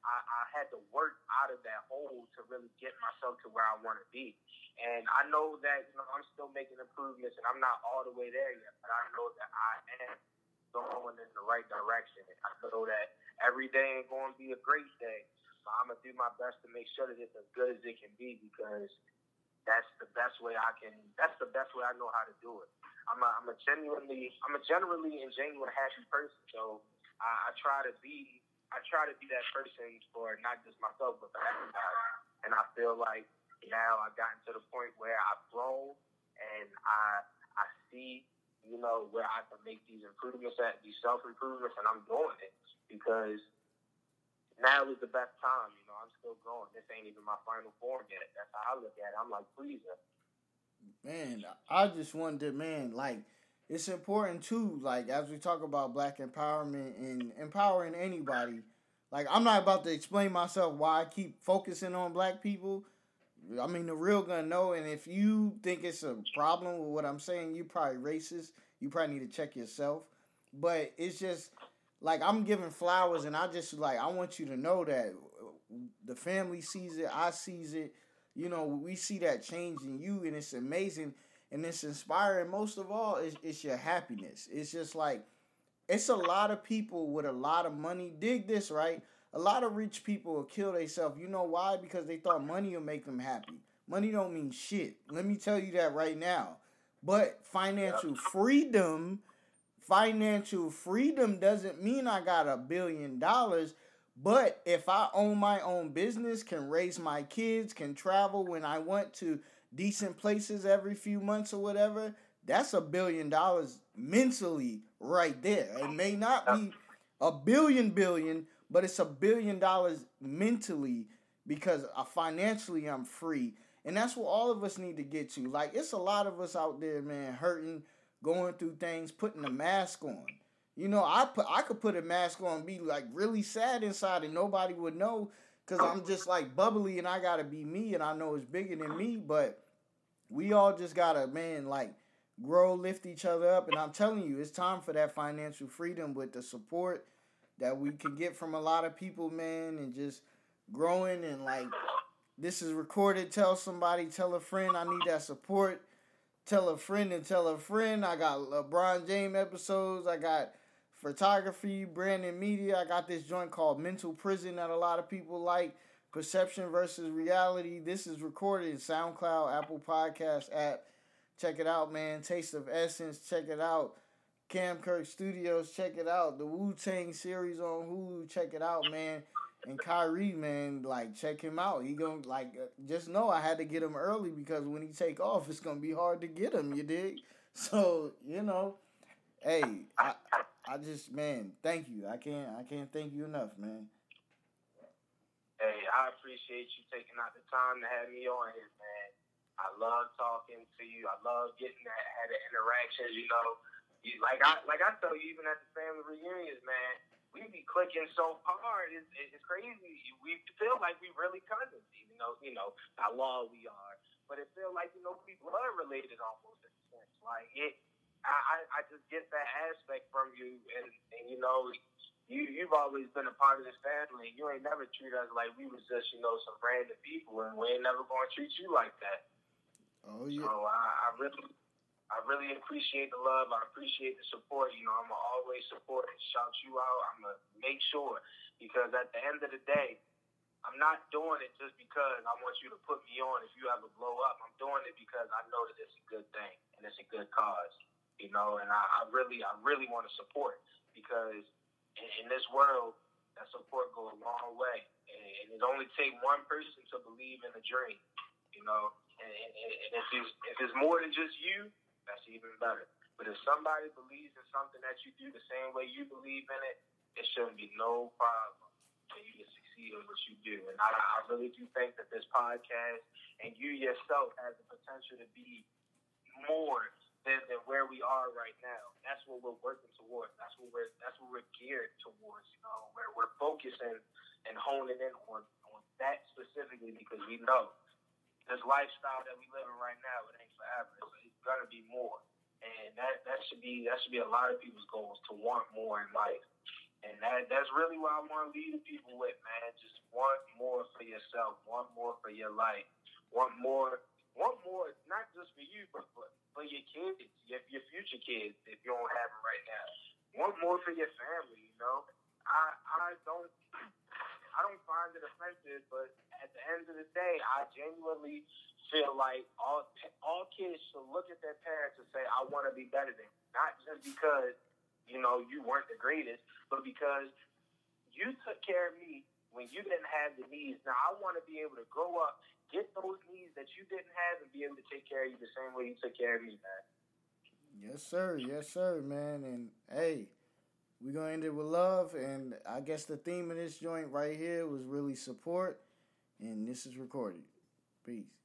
I had to work out of that hole to really get myself to where I want to be. And I know that, you know, I'm still making improvements and I'm not all the way there yet, but I know that I am going in the right direction. I know that every day ain't going to be a great day, but I'm going to do my best to make sure that it's as good as it can be, because that's the best way I know how to do it. I'm a generally and genuine happy person, so I try to be that person for not just myself but for everybody. And I feel like now I've gotten to the point where I've grown and I see, you know, where I can make these improvements at, these self-improvements, and I'm doing it because now is the best time. You know, I'm still growing. This ain't even my final form yet. That's how I look at it. I'm like, please. Man, I just wonder, man, like, it's important too, like, as we talk about black empowerment and empowering anybody, like, I'm not about to explain myself why I keep focusing on black people. I mean, the real gonna know, and if you think it's a problem with what I'm saying, you probably racist. You probably need to check yourself. But it's just, like, I'm giving flowers, and I just, like, I want you to know that the family sees it, I sees it. You know, we see that change in you, and it's amazing, and it's inspiring. Most of all, it's your happiness. It's just like, it's a lot of people with a lot of money. Dig this, right? A lot of rich people will kill themselves. You know why? Because they thought money will make them happy. Money don't mean shit. Let me tell you that right now. But financial freedom doesn't mean I got $1 billion. But if I own my own business, can raise my kids, can travel when I want to decent places every few months or whatever, that's $1 billion mentally right there. It may not be a billion, but it's $1 billion mentally, because financially I'm free. And that's what all of us need to get to. Like, it's a lot of us out there, man, hurting, going through things, putting a mask on. You know, I could put a mask on and be like really sad inside and nobody would know, because I'm just like bubbly and I gotta be me, and I know it's bigger than me. But we all just gotta, man, like, grow, lift each other up. And I'm telling you, it's time for that financial freedom with the support that we can get from a lot of people, man, and just growing. And like, this is recorded. Tell somebody, tell a friend, I need that support. Tell a friend and tell a friend. I got LeBron James episodes. I got photography, branding, media. I got this joint called Mental Prison that a lot of people like. Perception versus reality. This is recorded in SoundCloud, Apple Podcast app. Check it out, man. Taste of Essence. Check it out. Cam Kirk Studios. Check it out. The Wu-Tang series on Hulu. Check it out, man. And Kyrie, man, like, check him out. He gonna, like, just know I had to get him early, because when he take off, it's gonna be hard to get him, you dig? So, you know, hey, I just, man, thank you. I can't thank you enough, man. Hey, I appreciate you taking out the time to have me on here, man. I love talking to you. I love getting that had the interactions, you know. Like I tell you, even at the family reunions, man, we be clicking so hard. It's crazy. We feel like we really cousins, you know, how long we are. But it feels like, you know, we blood related almost in a sense. Like, I just get that aspect from you, and you know, you've always been a part of this family. You ain't never treated us like we was just, you know, some random people, and we ain't never gonna treat you like that. Oh yeah. So I really appreciate the love. I appreciate the support. You know, I'm gonna always support and shout you out. I'm gonna make sure, because at the end of the day, I'm not doing it just because I want you to put me on if you ever blow up. I'm doing it because I know that it's a good thing and it's a good cause, you know, and I really want to support, because in this world, that support goes a long way. And it only takes one person to believe in a dream, you know, and if it's more than just you, that's even better. But if somebody believes in something that you do the same way you believe in it, it shouldn't be no problem for you to succeed in what you do. And I really do think that this podcast and you yourself has the potential to be more than where we are right now. That's what we're working towards. That's what we're geared towards. You know, where we're focusing and honing in on that specifically, because we know this lifestyle that we live in right now, it ain't forever. It's gonna be more, and that should be a lot of people's goals, to want more in life. And that's really what I want to lead the people with, man. Just want more for yourself, want more for your life, want more, not just for you, but for your kids, your future kids, if you don't have them right now. Want more for your family, you know. I don't find it offensive, but at the end of the day, I genuinely feel like all kids should look at their parents and say, I want to be better than you. Not just because, you know, you weren't the greatest, but because you took care of me when you didn't have the needs. Now, I want to be able to grow up, get those needs that you didn't have, and be able to take care of you the same way you took care of me, man. Yes, sir, man. And hey, we're going to end it with love. And I guess the theme of this joint right here was really support. And this is recorded. Peace.